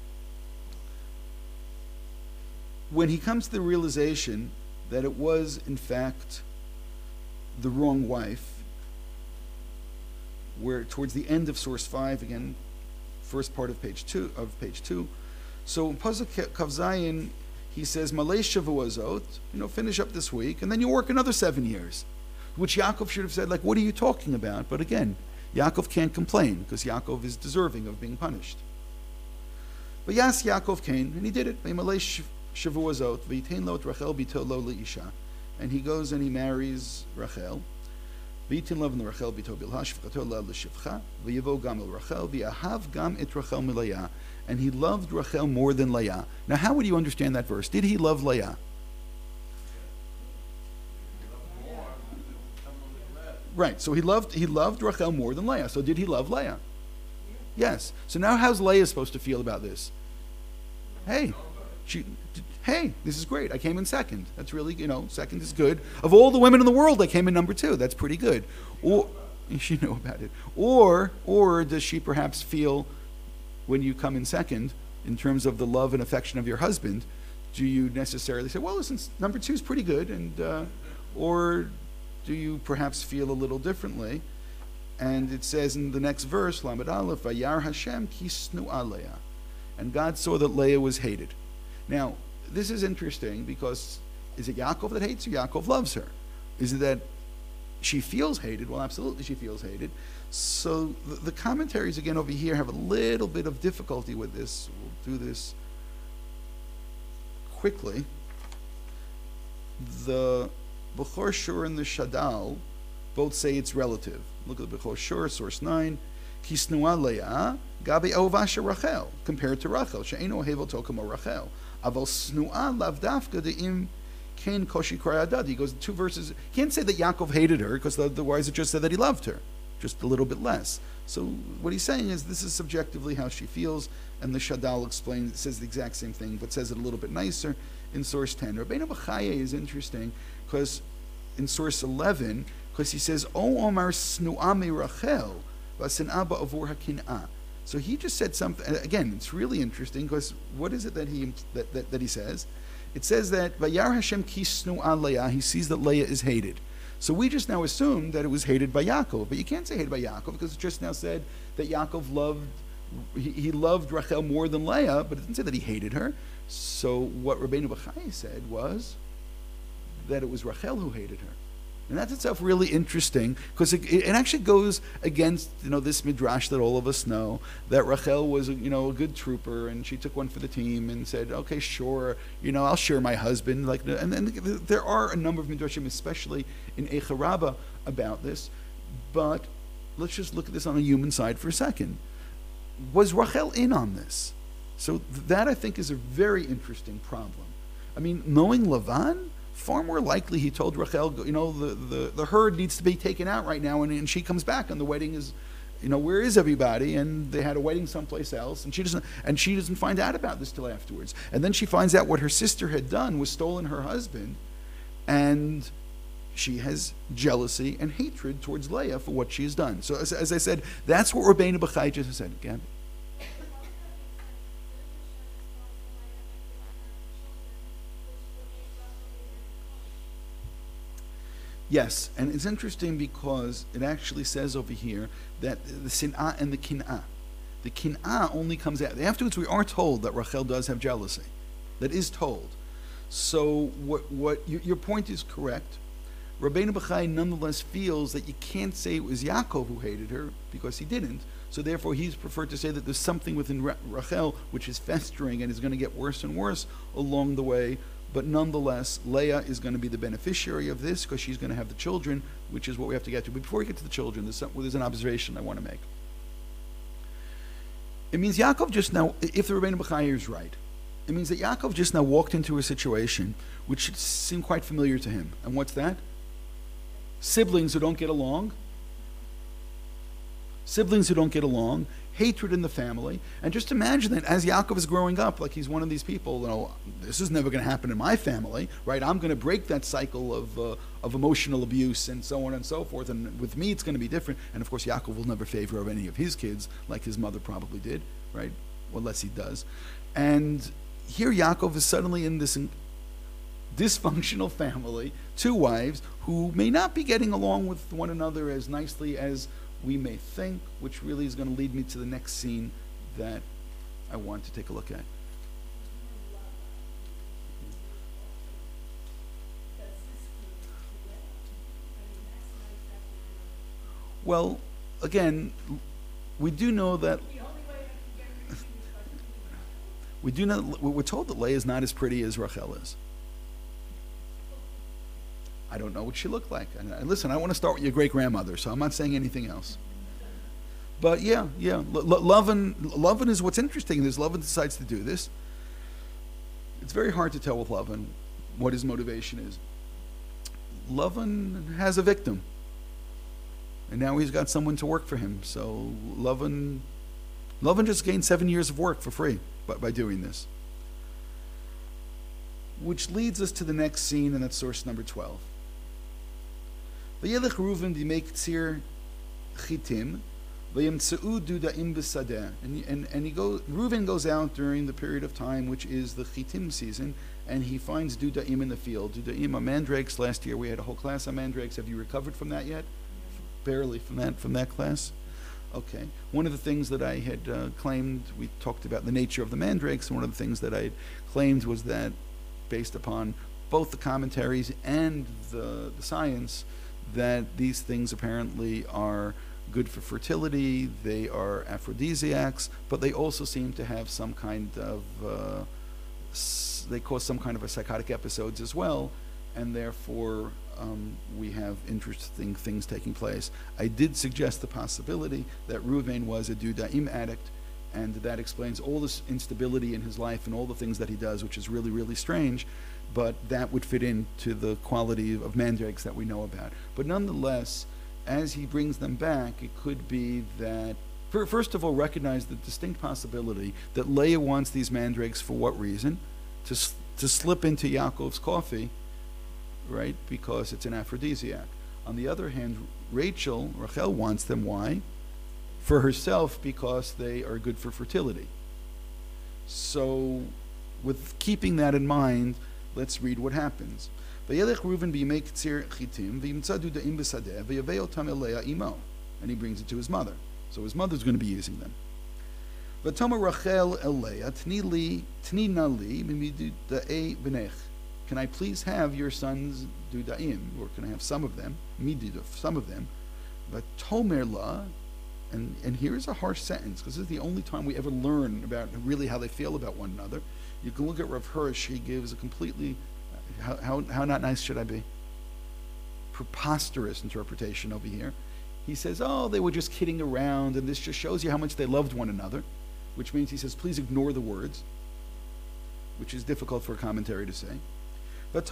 When he comes to the realization that it was, in fact, the wrong wife, where towards the end of source five, again, first part of page two, of page two, so in Pasuk Kav Zayin, he says, Malay Shavuazot, you know, finish up this week, and then you work another seven years. Which Yaakov should have said, like, what are you talking about? But again, Yaakov can't complain, because Yaakov is deserving of being punished. But yes, Yaakov came, and he did it. Malay Shavuazot, v'yitain lo et Rachel bito lo leisha. And he goes and he marries Rachel. V'yitin lo Rachel bito bilha, shvchato la l'shivcha, v'yivo gam el Rachel, v'yahav gam et Rachel milaya. And he loved Rachel more than Leah. Now, how would you understand that verse? Did he love Leah? Right, so he loved he loved Rachel more than Leah. So did he love Leah? Yes. So now how's Leah supposed to feel about this? Hey, she, hey, this is great. I came in second. That's really, you know, second is good. Of all the women in the world, I came in number two. That's pretty good. Or she knew about it. Or or does she perhaps feel when you come in second, in terms of the love and affection of your husband, do you necessarily say, well, listen, number two is pretty good, and uh, or do you perhaps feel a little differently? And it says in the next verse, Lamed Aleph, Vayar Hashem kisnu aleya. And God saw that Leah was hated. Now, this is interesting because is it Yaakov that hates her? Yaakov loves her. Is it that she feels hated? Well, absolutely she feels hated. So the, the commentaries again over here have a little bit of difficulty with this. We'll do this quickly. The Bechor Shur and the Shadal both say it's relative. Look at the Bechor Shur, source nine. Kisnua Leah, Gabi Ovasha Rachel, compared to Rachel. She'eno hevel tokamo Rachel. Aval snua lavdafka de'im ken koshi krayadad. He goes two verses. He can't say that Yaakov hated her because otherwise it just said that he loved her, just a little bit less. So what he's saying is this is subjectively how she feels, and the Shadal explains, says the exact same thing, but says it a little bit nicer in source ten. Rabbeinu B'chaya is interesting because in source eleven, because he says, O Omar snu'ami Rachel, v'asin'a ba'avur hakin'a. So he just said something, again, it's really interesting because what is it that he that, that, that he says? It says that Vayar Hashem ki snu'a Leah, he sees that Leah is hated. So we just now assumed that it was hated by Yaakov, but you can't say hated by Yaakov because it just now said that Yaakov loved, he, he loved Rachel more than Leah, but it didn't say that he hated her. So what Rabbeinu B'chai said was that it was Rachel who hated her. And that's itself really interesting because it, it actually goes against, you know, this midrash that all of us know, that Rachel was, you know, a good trooper and she took one for the team and said, okay, sure, you know, I'll share my husband. Like, and, and there are a number of midrashim, especially in Eicha Rabbah, about this. But let's just look at this on a human side for a second. Was Rachel in on this? So that, I think, is a very interesting problem. I mean, knowing Lavan, far more likely he told Rachel, you know, the, the, the herd needs to be taken out right now, and, and she comes back, and the wedding is, you know, where is everybody? And they had a wedding someplace else, and she doesn't, and she doesn't find out about this till afterwards. And then she finds out what her sister had done was stolen her husband, and she has jealousy and hatred towards Leah for what she has done. So as, as I said, that's what Rabbeinu Bachai just said. Gabby? Yes, and it's interesting because it actually says over here that the sin'ah and the kin'ah, the kin'ah only comes out afterwards. We are told that Rachel does have jealousy, that is told. So what? What your, your point is correct. Rabbeinu Bachai nonetheless feels that you can't say it was Yaakov who hated her because he didn't. So therefore, he's preferred to say that there's something within Ra- Rachel which is festering and is going to get worse and worse along the way. But nonetheless, Leah is going to be the beneficiary of this because she's going to have the children, which is what we have to get to. But before we get to the children, there's, some, there's an observation I want to make. It means Yaakov just now, if the Rebbeinu B'chai is right, it means that Yaakov just now walked into a situation which should seem quite familiar to him. And what's that? Siblings who don't get along. Siblings who don't get along. Hatred in the family. And just imagine that as Yaakov is growing up, like he's one of these people, you know, this is never going to happen in my family, right? I'm going to break that cycle of uh, of emotional abuse and so on and so forth. And with me, it's going to be different. And of course, Yaakov will never favor of any of his kids, like his mother probably did, right? Well, unless he does. And here Yaakov is suddenly in this dysfunctional family, two wives who may not be getting along with one another as nicely as we may think, which really is going to lead me to the next scene that I want to take a look at. Well, again, we do know that we do know we're told that Leah is not as pretty as Rachel is. I don't know what she looked like. And, and listen, I want to start with your great-grandmother, so I'm not saying anything else. But yeah, yeah, L- L- Lovin, Lovin is what's interesting. Is Lovin decides to do this. It's very hard to tell with Lovin what his motivation is. Lovin has a victim, and now he's got someone to work for him. So Lovin, Lovin just gained seven years of work for free by, by doing this. Which leads us to the next scene, and that's source number twelve. V'yelech Reuven b'mei ktsir chitim, v'yemtzeu dudaim b'sadeh. And and and he goes. Reuven goes out during the period of time which is the chitim season, and he finds dudaim in the field. Dudaim are mandrakes. Last year we had a whole class on mandrakes. Have you recovered from that yet? Barely from that from that class. Okay. One of the things that I had uh, claimed, we talked about the nature of the mandrakes, and one of the things that I had claimed was that, based upon both the commentaries and the, the science, that these things apparently are good for fertility, they are aphrodisiacs, but they also seem to have some kind of, uh, s- they cause some kind of a psychotic episodes as well, and therefore um, we have interesting things taking place. I did suggest the possibility that Reuven was a Dudaim addict, and that explains all this instability in his life and all the things that he does, which is really, really strange. But that would fit into the quality of mandrakes that we know about. But nonetheless, as he brings them back, it could be that, first of all, recognize the distinct possibility that Leah wants these mandrakes for what reason? To, to slip into Yaakov's coffee, right? Because it's an aphrodisiac. On the other hand, Rachel, Rachel wants them. Why? For herself, because they are good for fertility. So, with keeping that in mind, let's read what happens. And he brings it to his mother. So his mother's going to be using them. can I please have your son's dudaim, or can I have some of them, mididuf, some of them, but tomer la, and, and here's a harsh sentence, because this is the only time we ever learn about really how they feel about one another. You can look at Rav Hirsch, he gives a completely, how, how, how not nice should I be? Preposterous interpretation over here. He says, oh, they were just kidding around, and this just shows you how much they loved one another, which means he says, please ignore the words, which is difficult for a commentary to say. It's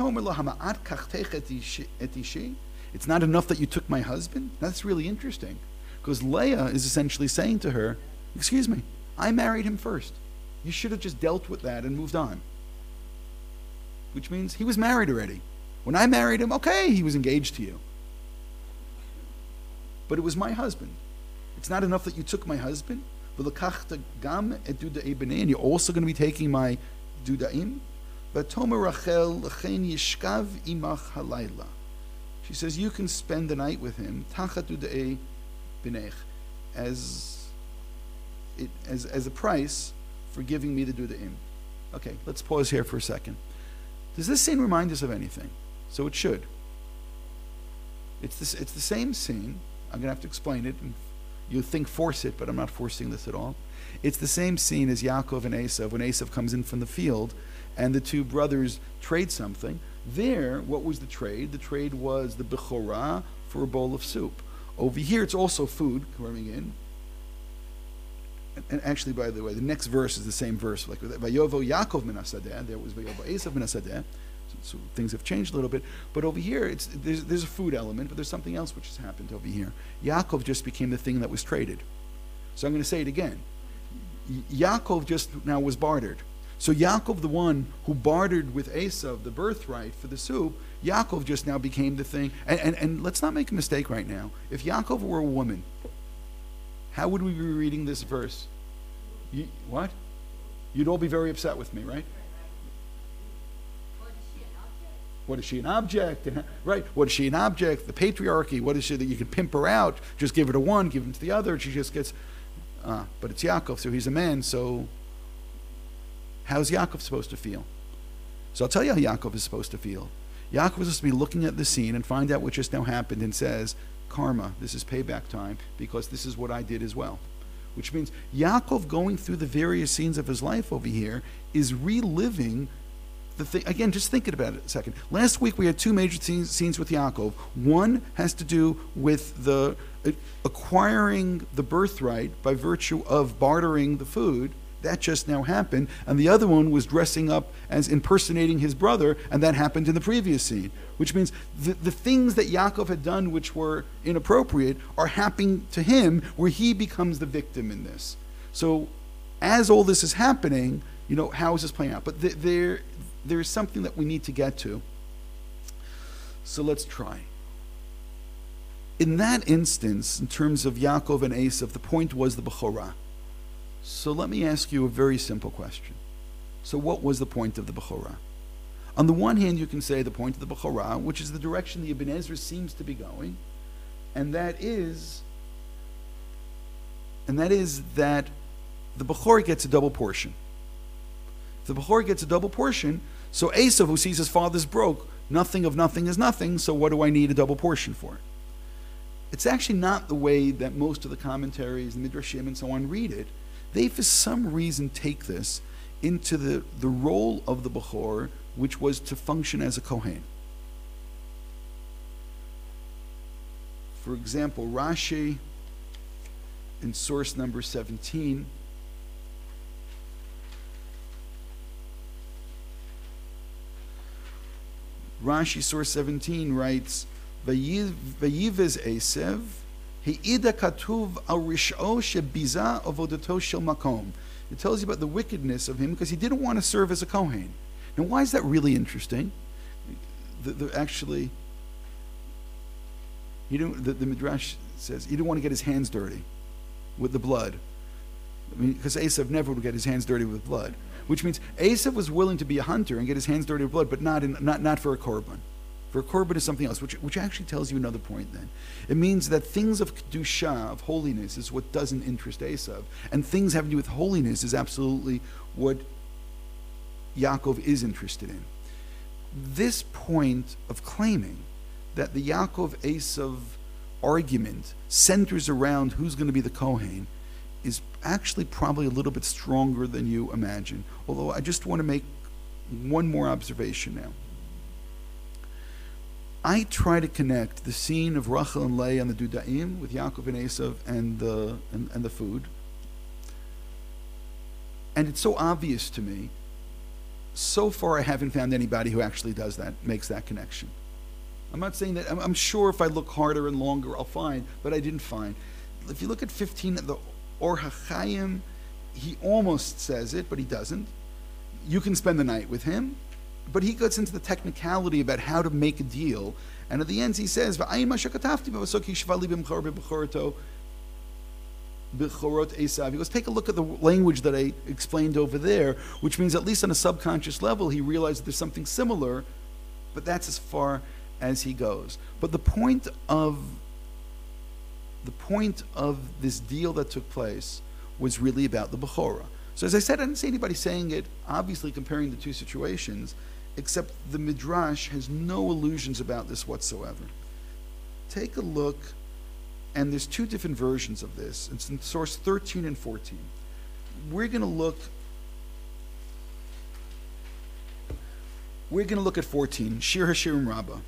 not enough that you took my husband? That's really interesting. Because Leah is essentially saying to her, excuse me, I married him first. You should have just dealt with that and moved on. Which means he was married already. When I married him, okay, he was engaged to you. But it was my husband. It's not enough that you took my husband, and you're also going to be taking my dudaim. She says, you can spend the night with him as, it, as, as a price for giving me the dudaim. Okay, let's pause here for a second. Does this scene remind us of anything? So it should. It's, this, it's the same scene. I'm going to have to explain it. And you think force it, but I'm not forcing this at all. It's the same scene as Yaakov and Esav, when Esav comes in from the field and the two brothers trade something. There, what was the trade? The trade was the bechorah for a bowl of soup. Over here, it's also food coming in. And, and actually, by the way, the next verse is the same verse. Like Vayovo Yaakov min hasadeh, there was Vayovo Esav min hasadeh. So, so things have changed a little bit. But over here, it's, there's, there's a food element, but there's something else which has happened over here. Yaakov just became the thing that was traded. So I'm going to say it again. Y- Yaakov just now was bartered. So Yaakov, the one who bartered with Esav the birthright for the soup, Yaakov just now became the thing. And, and, and let's not make a mistake right now. If Yaakov were a woman, how would we be reading this verse? You, what? You'd all be very upset with me, right? What is she, an object? Right. What is she, an object? The patriarchy. What is she that you can pimp her out? Just give her to one, give him to the other. She just gets... Uh, but it's Yaakov, so he's a man, so... How's Yaakov supposed to feel? So I'll tell you how Yaakov is supposed to feel. Yaakov is supposed to be looking at the scene and find out what just now happened and says, karma, this is payback time, because this is what I did as well. Which means Yaakov, going through the various scenes of his life over here, is reliving the thing. Again, just thinking about it a second. Last week we had two major scenes, scenes with Yaakov. One has to do with the uh, acquiring the birthright by virtue of bartering the food. That just now happened. And the other one was dressing up as impersonating his brother, and that happened in the previous scene. Which means the, the things that Yaakov had done which were inappropriate are happening to him, where he becomes the victim in this. So as all this is happening, you know, how is this playing out? But th- there, there is something that we need to get to. So let's try. In that instance, in terms of Yaakov and Esav, the point was the Bechorah. So let me ask you a very simple question. So what was the point of the Bechorah? On the one hand, you can say the point of the Bechorah, which is the direction the Ibn Ezra seems to be going, and that is, and that is that the Bechorah gets a double portion. If the Bechorah gets a double portion, so Esav, who sees his father's broke, nothing of nothing is nothing, so what do I need a double portion for? It's actually not the way that most of the commentaries, the Midrashim and so on read it. They, for some reason, take this into the, the role of the Bechor, which was to function as a Kohen. For example, Rashi, in source number seventeen, Rashi, source seventeen, writes, Vayivez Esav, He'ida katuv al rish'o shebiza avodato shel makom. It tells you about the wickedness of him because he didn't want to serve as a Kohen. Now, why is that really interesting? The, the, actually, he didn't, the, the Midrash says he didn't want to get his hands dirty with the blood. I mean, because Esav never would get his hands dirty with blood. Which means Esav was willing to be a hunter and get his hands dirty with blood, but not, in, not, not for a korban. For a korban is something else, which, which actually tells you another point then. It means that things of kedusha, of holiness, is what doesn't interest Esav. And things having to do with holiness is absolutely what Yaakov is interested in. this point of claiming that the Yaakov Esav argument centers around who's going to be the Kohen is actually probably a little bit stronger than you imagine. Although I just want to make one more observation now. I try to connect the scene of Rachel and Leah and the Dudaim with Yaakov and Esav and the, and, and the food. And it's so obvious to me. So far, I haven't found anybody who actually does that, makes that connection. I'm not saying that, I'm, I'm sure if I look harder and longer, I'll find, but I didn't find. If you look at fifteen, the Or HaChaim, he almost says it, but he doesn't. You can spend the night with him, but he gets into the technicality about how to make a deal. And at the end, he says, "V'ayin ma shekatafti b'vasoki shvali b'mchor b'bechoroto b'chorot Esav." He goes, take a look at the language that I explained over there, which means at least on a subconscious level, he realized that there's something similar, but that's as far as he goes. But the point of the point of this deal that took place was really about the Bechorah. So as I said, I didn't see anybody saying it, obviously comparing the two situations, except the Midrash has no illusions about this whatsoever. Take a look, and there's two different versions of this. It's in source thirteen and fourteen. We're going to look we're going to look at fourteen, Shir HaShirim Rabbah.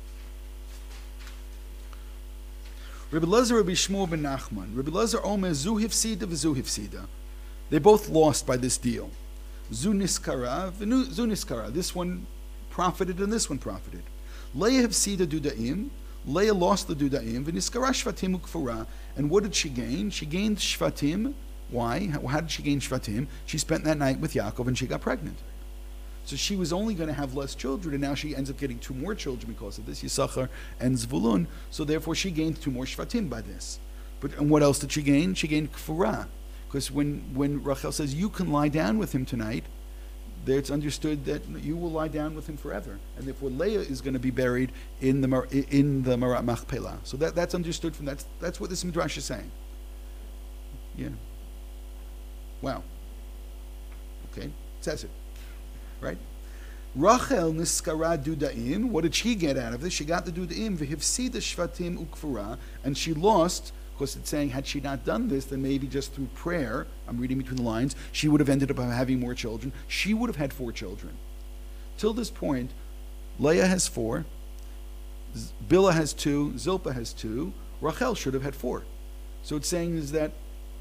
Rabbi Lezer, Rabbi Shmuel ben Nachman. Rabbi Lezer Omer, Zu hifsida v'zu hifsida. They both lost by this deal. Zu niskara, zu niskara. This one profited and this one profited. Leah hifsida dudaim. Leah lost the dudaim. V'niskara shvatim ukfura. And what did she gain? She gained shvatim. Why? How did she gain shvatim? She spent that night with Yaakov and she got pregnant. So she was only going to have less children, and now she ends up getting two more children because of this, Yisachar and Zvulun. So therefore she gained two more shvatim by this. But and what else did she gain? She gained kfura. Because when, when Rachel says, you can lie down with him tonight, there it's understood that you will lie down with him forever. And therefore Leah is going to be buried in the in the Marat Machpelah. So that, that's understood from that. That's what this Midrash is saying. Yeah. Wow. Okay. It says it. Right? Rachel niskara dudaim. What did she get out of this? She got the dudaim, v'hifsida shvatim ukfura, and she lost, because it's saying, had she not done this, then maybe just through prayer, I'm reading between the lines, she would have ended up having more children. She would have had four children. Till this point, Leah has four, Bilhah has two, Zilpah has two, Rachel should have had four. So it's saying is that,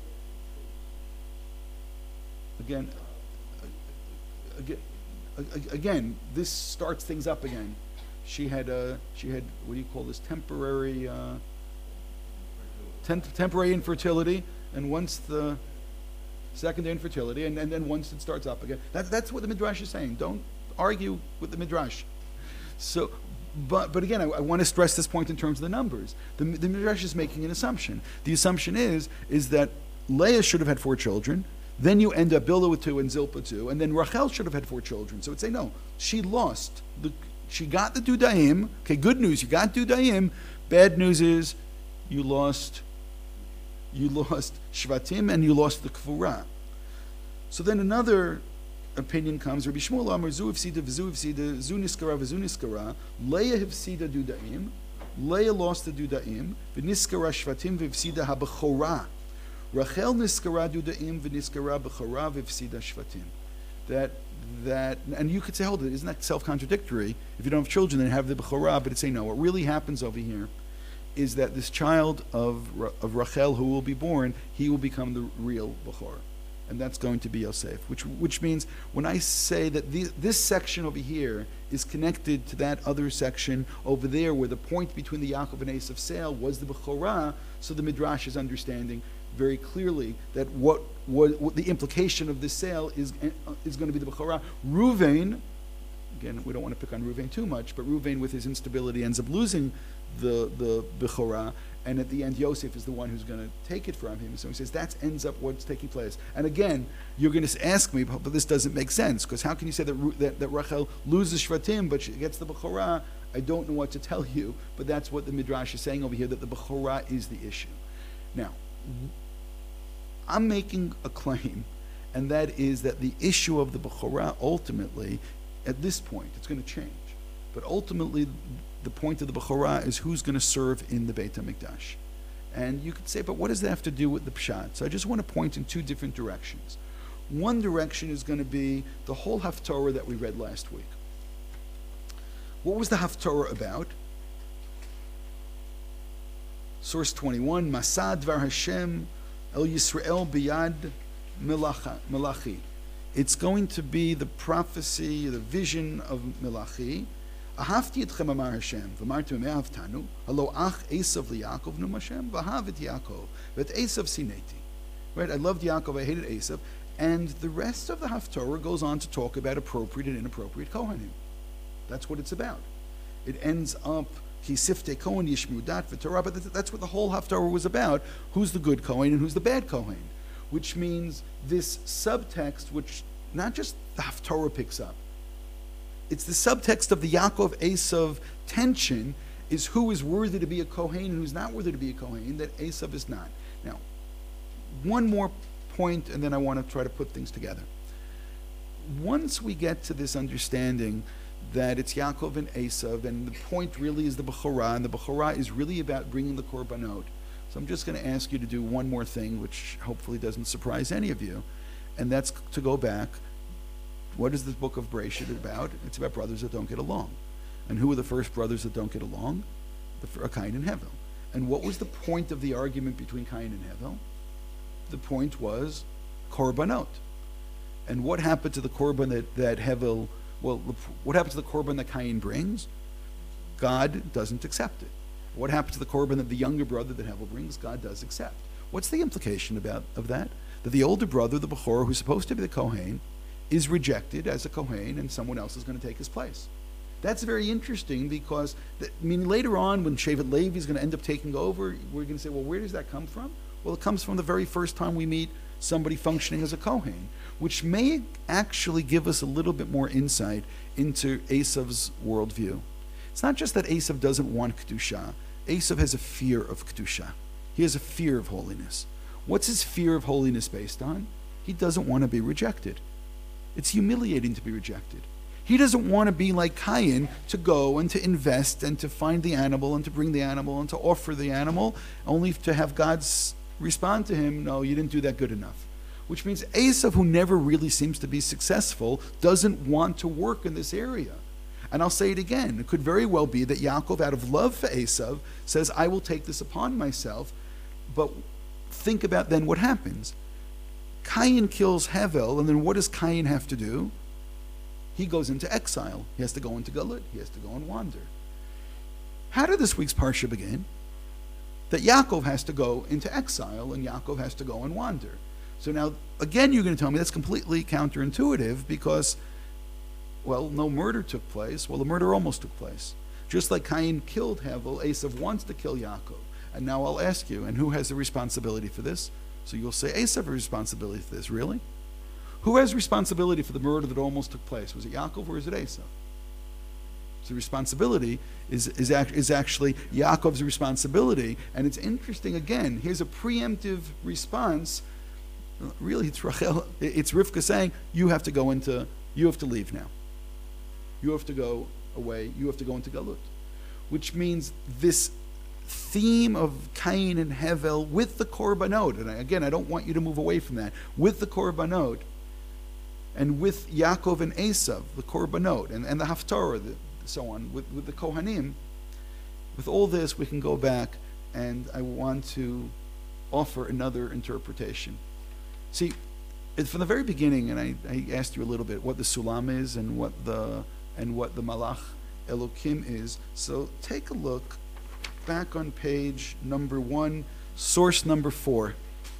again, again, Again, this starts things up again. She had, uh, she had, what do you call this, temporary, uh, tem- temporary infertility, and once the secondary infertility, and, and then once it starts up again. That, that's what the Midrash is saying. Don't argue with the Midrash. So, but, but again, I, I want to stress this point in terms of the numbers. The, the Midrash is making an assumption. The assumption is, is that Leah should have had four children. Then you end up Bilhah with two and Zilpah two, and then Rachel should have had four children. So it's say no, she lost. The, she got the Dudaim. Okay, good news, you got Dudaim. Bad news is you lost. You lost Shvatim and you lost the Kfura. So then another opinion comes. Rabbi Shmuel Amar Zu Hifsida v'Zu Hifsida Zu Niskara v'Zu Niskara. Leah Hifsida Dudaim. Leah lost the Dudaim. V'Niskara Shvatim v'Hifsida HaBechorah. Rachel niskara dudaim v'niskara b'chora v'fsida shvatim. That that and you could say, hold it, isn't that self-contradictory? If you don't have children, then have the b'chora. But it's saying no. What really happens over here is that this child of of Rachel who will be born, he will become the real b'chor, and that's going to be Yosef. Which which means when I say that the, this section over here is connected to that other section over there, where the point between the Yaakov and Esav sale was the b'chora, so the Midrash is understanding very clearly that what, what, what the implication of this sale is is going to be the Bechorah. Ruvain, again, we don't want to pick on Ruvain too much, but Ruvain with his instability ends up losing the the Bechorah, and at the end Yosef is the one who's going to take it from him. So he says that ends up what's taking place. And again, you're going to ask me, but this doesn't make sense, because how can you say that, that, that Rachel loses Shvatim but she gets the Bechorah? I don't know what to tell you, but that's what the Midrash is saying over here, that the Bechorah is the issue. Now, I'm making a claim, and that is that the issue of the Bechorah ultimately, at this point, it's going to change. But ultimately, the point of the Bechorah is who's going to serve in the Beit HaMikdash. And you could say, but what does that have to do with the Pshat? So I just want to point in two different directions. One direction is going to be the whole Haftorah that we read last week. What was the Haftorah about? Source twenty-one, Masad Dvar Hashem El Yisrael Biyad Melachi. It's going to be the prophecy, the vision of Melachi. Ahavti etchem amar Hashem, v'martu me'ahavtanu, halo ach Esav liYaakov num Hashem, v'ahavit Yaakov, v'et Esav sineti. Right, I loved Yaakov, I hated Esav. And the rest of the Haftorah goes on to talk about appropriate and inappropriate Kohanim. That's what it's about. It ends up, Ki sifte Kohen yishmu dat v'torah, but that's what the whole Haftorah was about. Who's the good Kohen and who's the bad Kohen? Which means this subtext, which not just the Haftorah picks up, it's the subtext of the Yaakov Esav tension, is who is worthy to be a Kohen and who's not worthy to be a Kohen, that Esav is not. Now, one more point, and then I want to try to put things together. Once we get to this understanding that it's Yaakov and Esav, and the point really is the Bechorah, and the Bechorah is really about bringing the Korbanot. So I'm just going to ask you to do one more thing, which hopefully doesn't surprise any of you, and that's to go back. What is this book of Bereshit about? It's about brothers that don't get along. And who are the first brothers that don't get along? The Cain and Hevel. And what was the point of the argument between Cain and Hevel? The point was Korbanot. And what happened to the Korban that, that Hevel, well, what happened to the Korban that Cain brings? God doesn't accept it. What happened to the Korban that the younger brother that Hevel brings? God does accept. What's the implication about of that? That the older brother, the Bechor, who's supposed to be the Kohen, is rejected as a Kohen, and someone else is going to take his place. That's very interesting because, that, I mean, later on when Shevet Levi is going to end up taking over, we're going to say, well, where does that come from? Well, it comes from the very first time we meet somebody functioning as a Kohen, which may actually give us a little bit more insight into Esav's worldview. It's not just that Esav doesn't want Kedusha. Esav has a fear of Kedusha. He has a fear of holiness. What's his fear of holiness based on? He doesn't want to be rejected. It's humiliating to be rejected. He doesn't want to be like Cain, to go and to invest and to find the animal and to bring the animal and to offer the animal, only to have God respond to him, no, you didn't do that good enough. Which means Esav, who never really seems to be successful, doesn't want to work in this area. And I'll say it again, it could very well be that Yaakov, out of love for Esav, says, I will take this upon myself. But think about then what happens. Cain kills Hevel, and then what does Cain have to do? He goes into exile. He has to go into Galut. He has to go and wander. How did this week's Parsha begin? That Yaakov has to go into exile, and Yaakov has to go and wander. So now, again, you're going to tell me that's completely counterintuitive because, well, no murder took place. Well, the murder almost took place. Just like Cain killed Hevel, Esav wants to kill Yaakov. And now I'll ask you, and who has the responsibility for this? So you'll say, Esav has responsibility for this. Really? Who has responsibility for the murder that almost took place? Was it Yaakov or is it Esav? So the responsibility is, is, act, is actually Yaakov's responsibility. And it's interesting, again, here's a preemptive response. Really, it's Rachel, it's Rivka saying, you have to go into, you have to leave now. You have to go away. You have to go into Galut. Which means this theme of Cain and Hevel with the Korbanot, and again, I don't want you to move away from that, with the Korbanot, and with Yaakov and Esav, the Korbanot, and, and the Haftarah, the, so on, with, with the Kohanim, with all this, we can go back, and I want to offer another interpretation. See, from the very beginning, and I, I asked you a little bit what the Sulam is and what the and what the Malach Elokim is. So take a look back on page number one, source number four.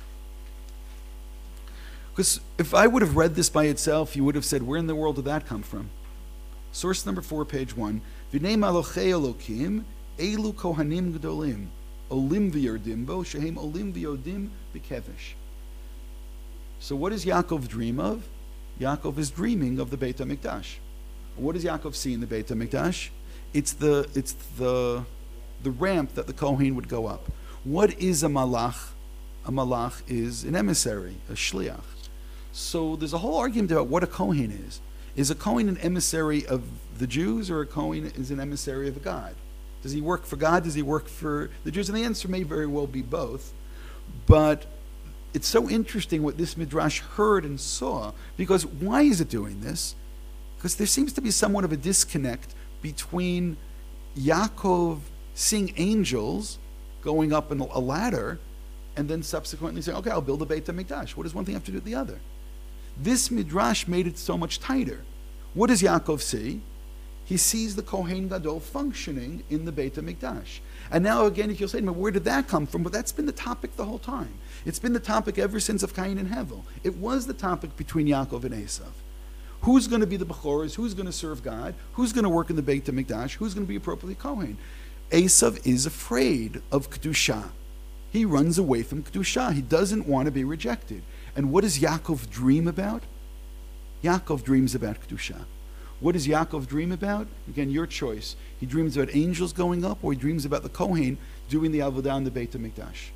Because if I would have read this by itself, you would have said, where in the world did that come from? Source number four, page one. V'nei malochei Elokim, elu kohanim gdolim, olim v'yordim bo, shehem olim v'yodim b'kevesh. So what does Yaakov dream of? Yaakov is dreaming of the Beit HaMikdash. What does Yaakov see in the Beit HaMikdash? It's the it's the the ramp that the Kohen would go up. What is a malach? A malach is an emissary, a shliach. So there's a whole argument about what a Kohen is. Is a Kohen an emissary of the Jews, or a Kohen is an emissary of God? Does he work for God? Does he work for the Jews? And the answer may very well be both. But it's so interesting what this Midrash heard and saw, because why is it doing this? Because there seems to be somewhat of a disconnect between Yaakov seeing angels going up in a ladder and then subsequently saying, okay, I'll build a Beit HaMikdash. What does one thing have to do with the other? This Midrash made it so much tighter. What does Yaakov see? He sees the Kohen Gadol functioning in the Beit HaMikdash. And now again, if you'll say to me, where did that come from? But that's been the topic the whole time. It's been the topic ever since of Cain and Hevel. It was the topic between Yaakov and Esav. Who's going to be the Bechoros? Who's going to serve God? Who's going to work in the Beit HaMikdash? Who's going to be appropriately Kohen? Esav is afraid of Kedusha. He runs away from Kedusha. He doesn't want to be rejected. And what does Yaakov dream about? Yaakov dreams about Kedusha. What does Yaakov dream about? Again, your choice. He dreams about angels going up, or he dreams about the Kohen doing the Avodah in the Beit HaMikdash.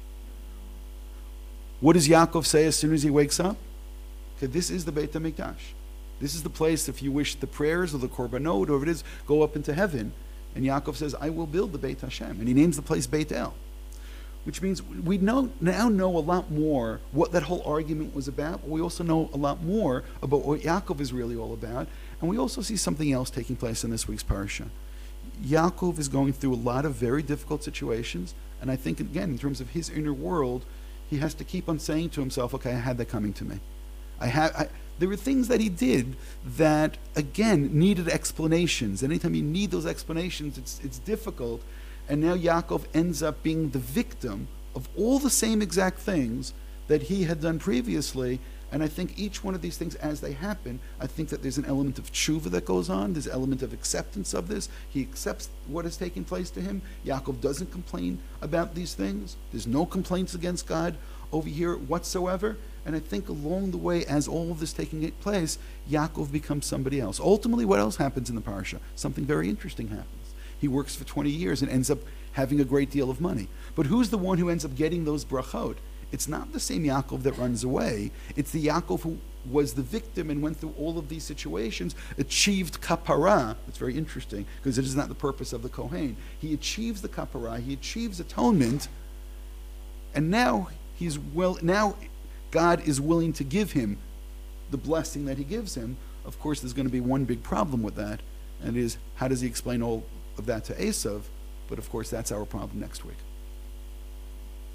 What does Yaakov say as soon as he wakes up? Okay, this is the Beit HaMikdash. This is the place, if you wish, the prayers or the korbanot, or whatever it is, go up into heaven. And Yaakov says, I will build the Beit Hashem. And he names the place Beit El. Which means we know, now know a lot more what that whole argument was about, but we also know a lot more about what Yaakov is really all about. And we also see something else taking place in this week's parasha. Yaakov is going through a lot of very difficult situations, and I think, again, in terms of his inner world, he has to keep on saying to himself, okay, I had that coming to me. I have, I, there were things that he did that, again, needed explanations. Anytime you need those explanations, it's, it's difficult. And now Yaakov ends up being the victim of all the same exact things that he had done previously. And I think each one of these things, as they happen, I think that there's an element of tshuva that goes on. There's an element of acceptance of this. He accepts what has taken place to him. Yaakov doesn't complain about these things. There's no complaints against God over here whatsoever. And I think along the way, as all of this taking place, Yaakov becomes somebody else. Ultimately, what else happens in the parsha? Something very interesting happens. He works for twenty years and ends up having a great deal of money. But who's the one who ends up getting those brachot? It's not the same Yaakov that runs away. It's the Yaakov who was the victim and went through all of these situations, achieved kapara. It's very interesting, because it is not the purpose of the Kohen. He achieves the kapara, he achieves atonement, and now he's well, now God is willing to give him the blessing that he gives him. Of course, there's going to be one big problem with that, and it is, how does he explain all of that to Esav? But of course, that's our problem next week.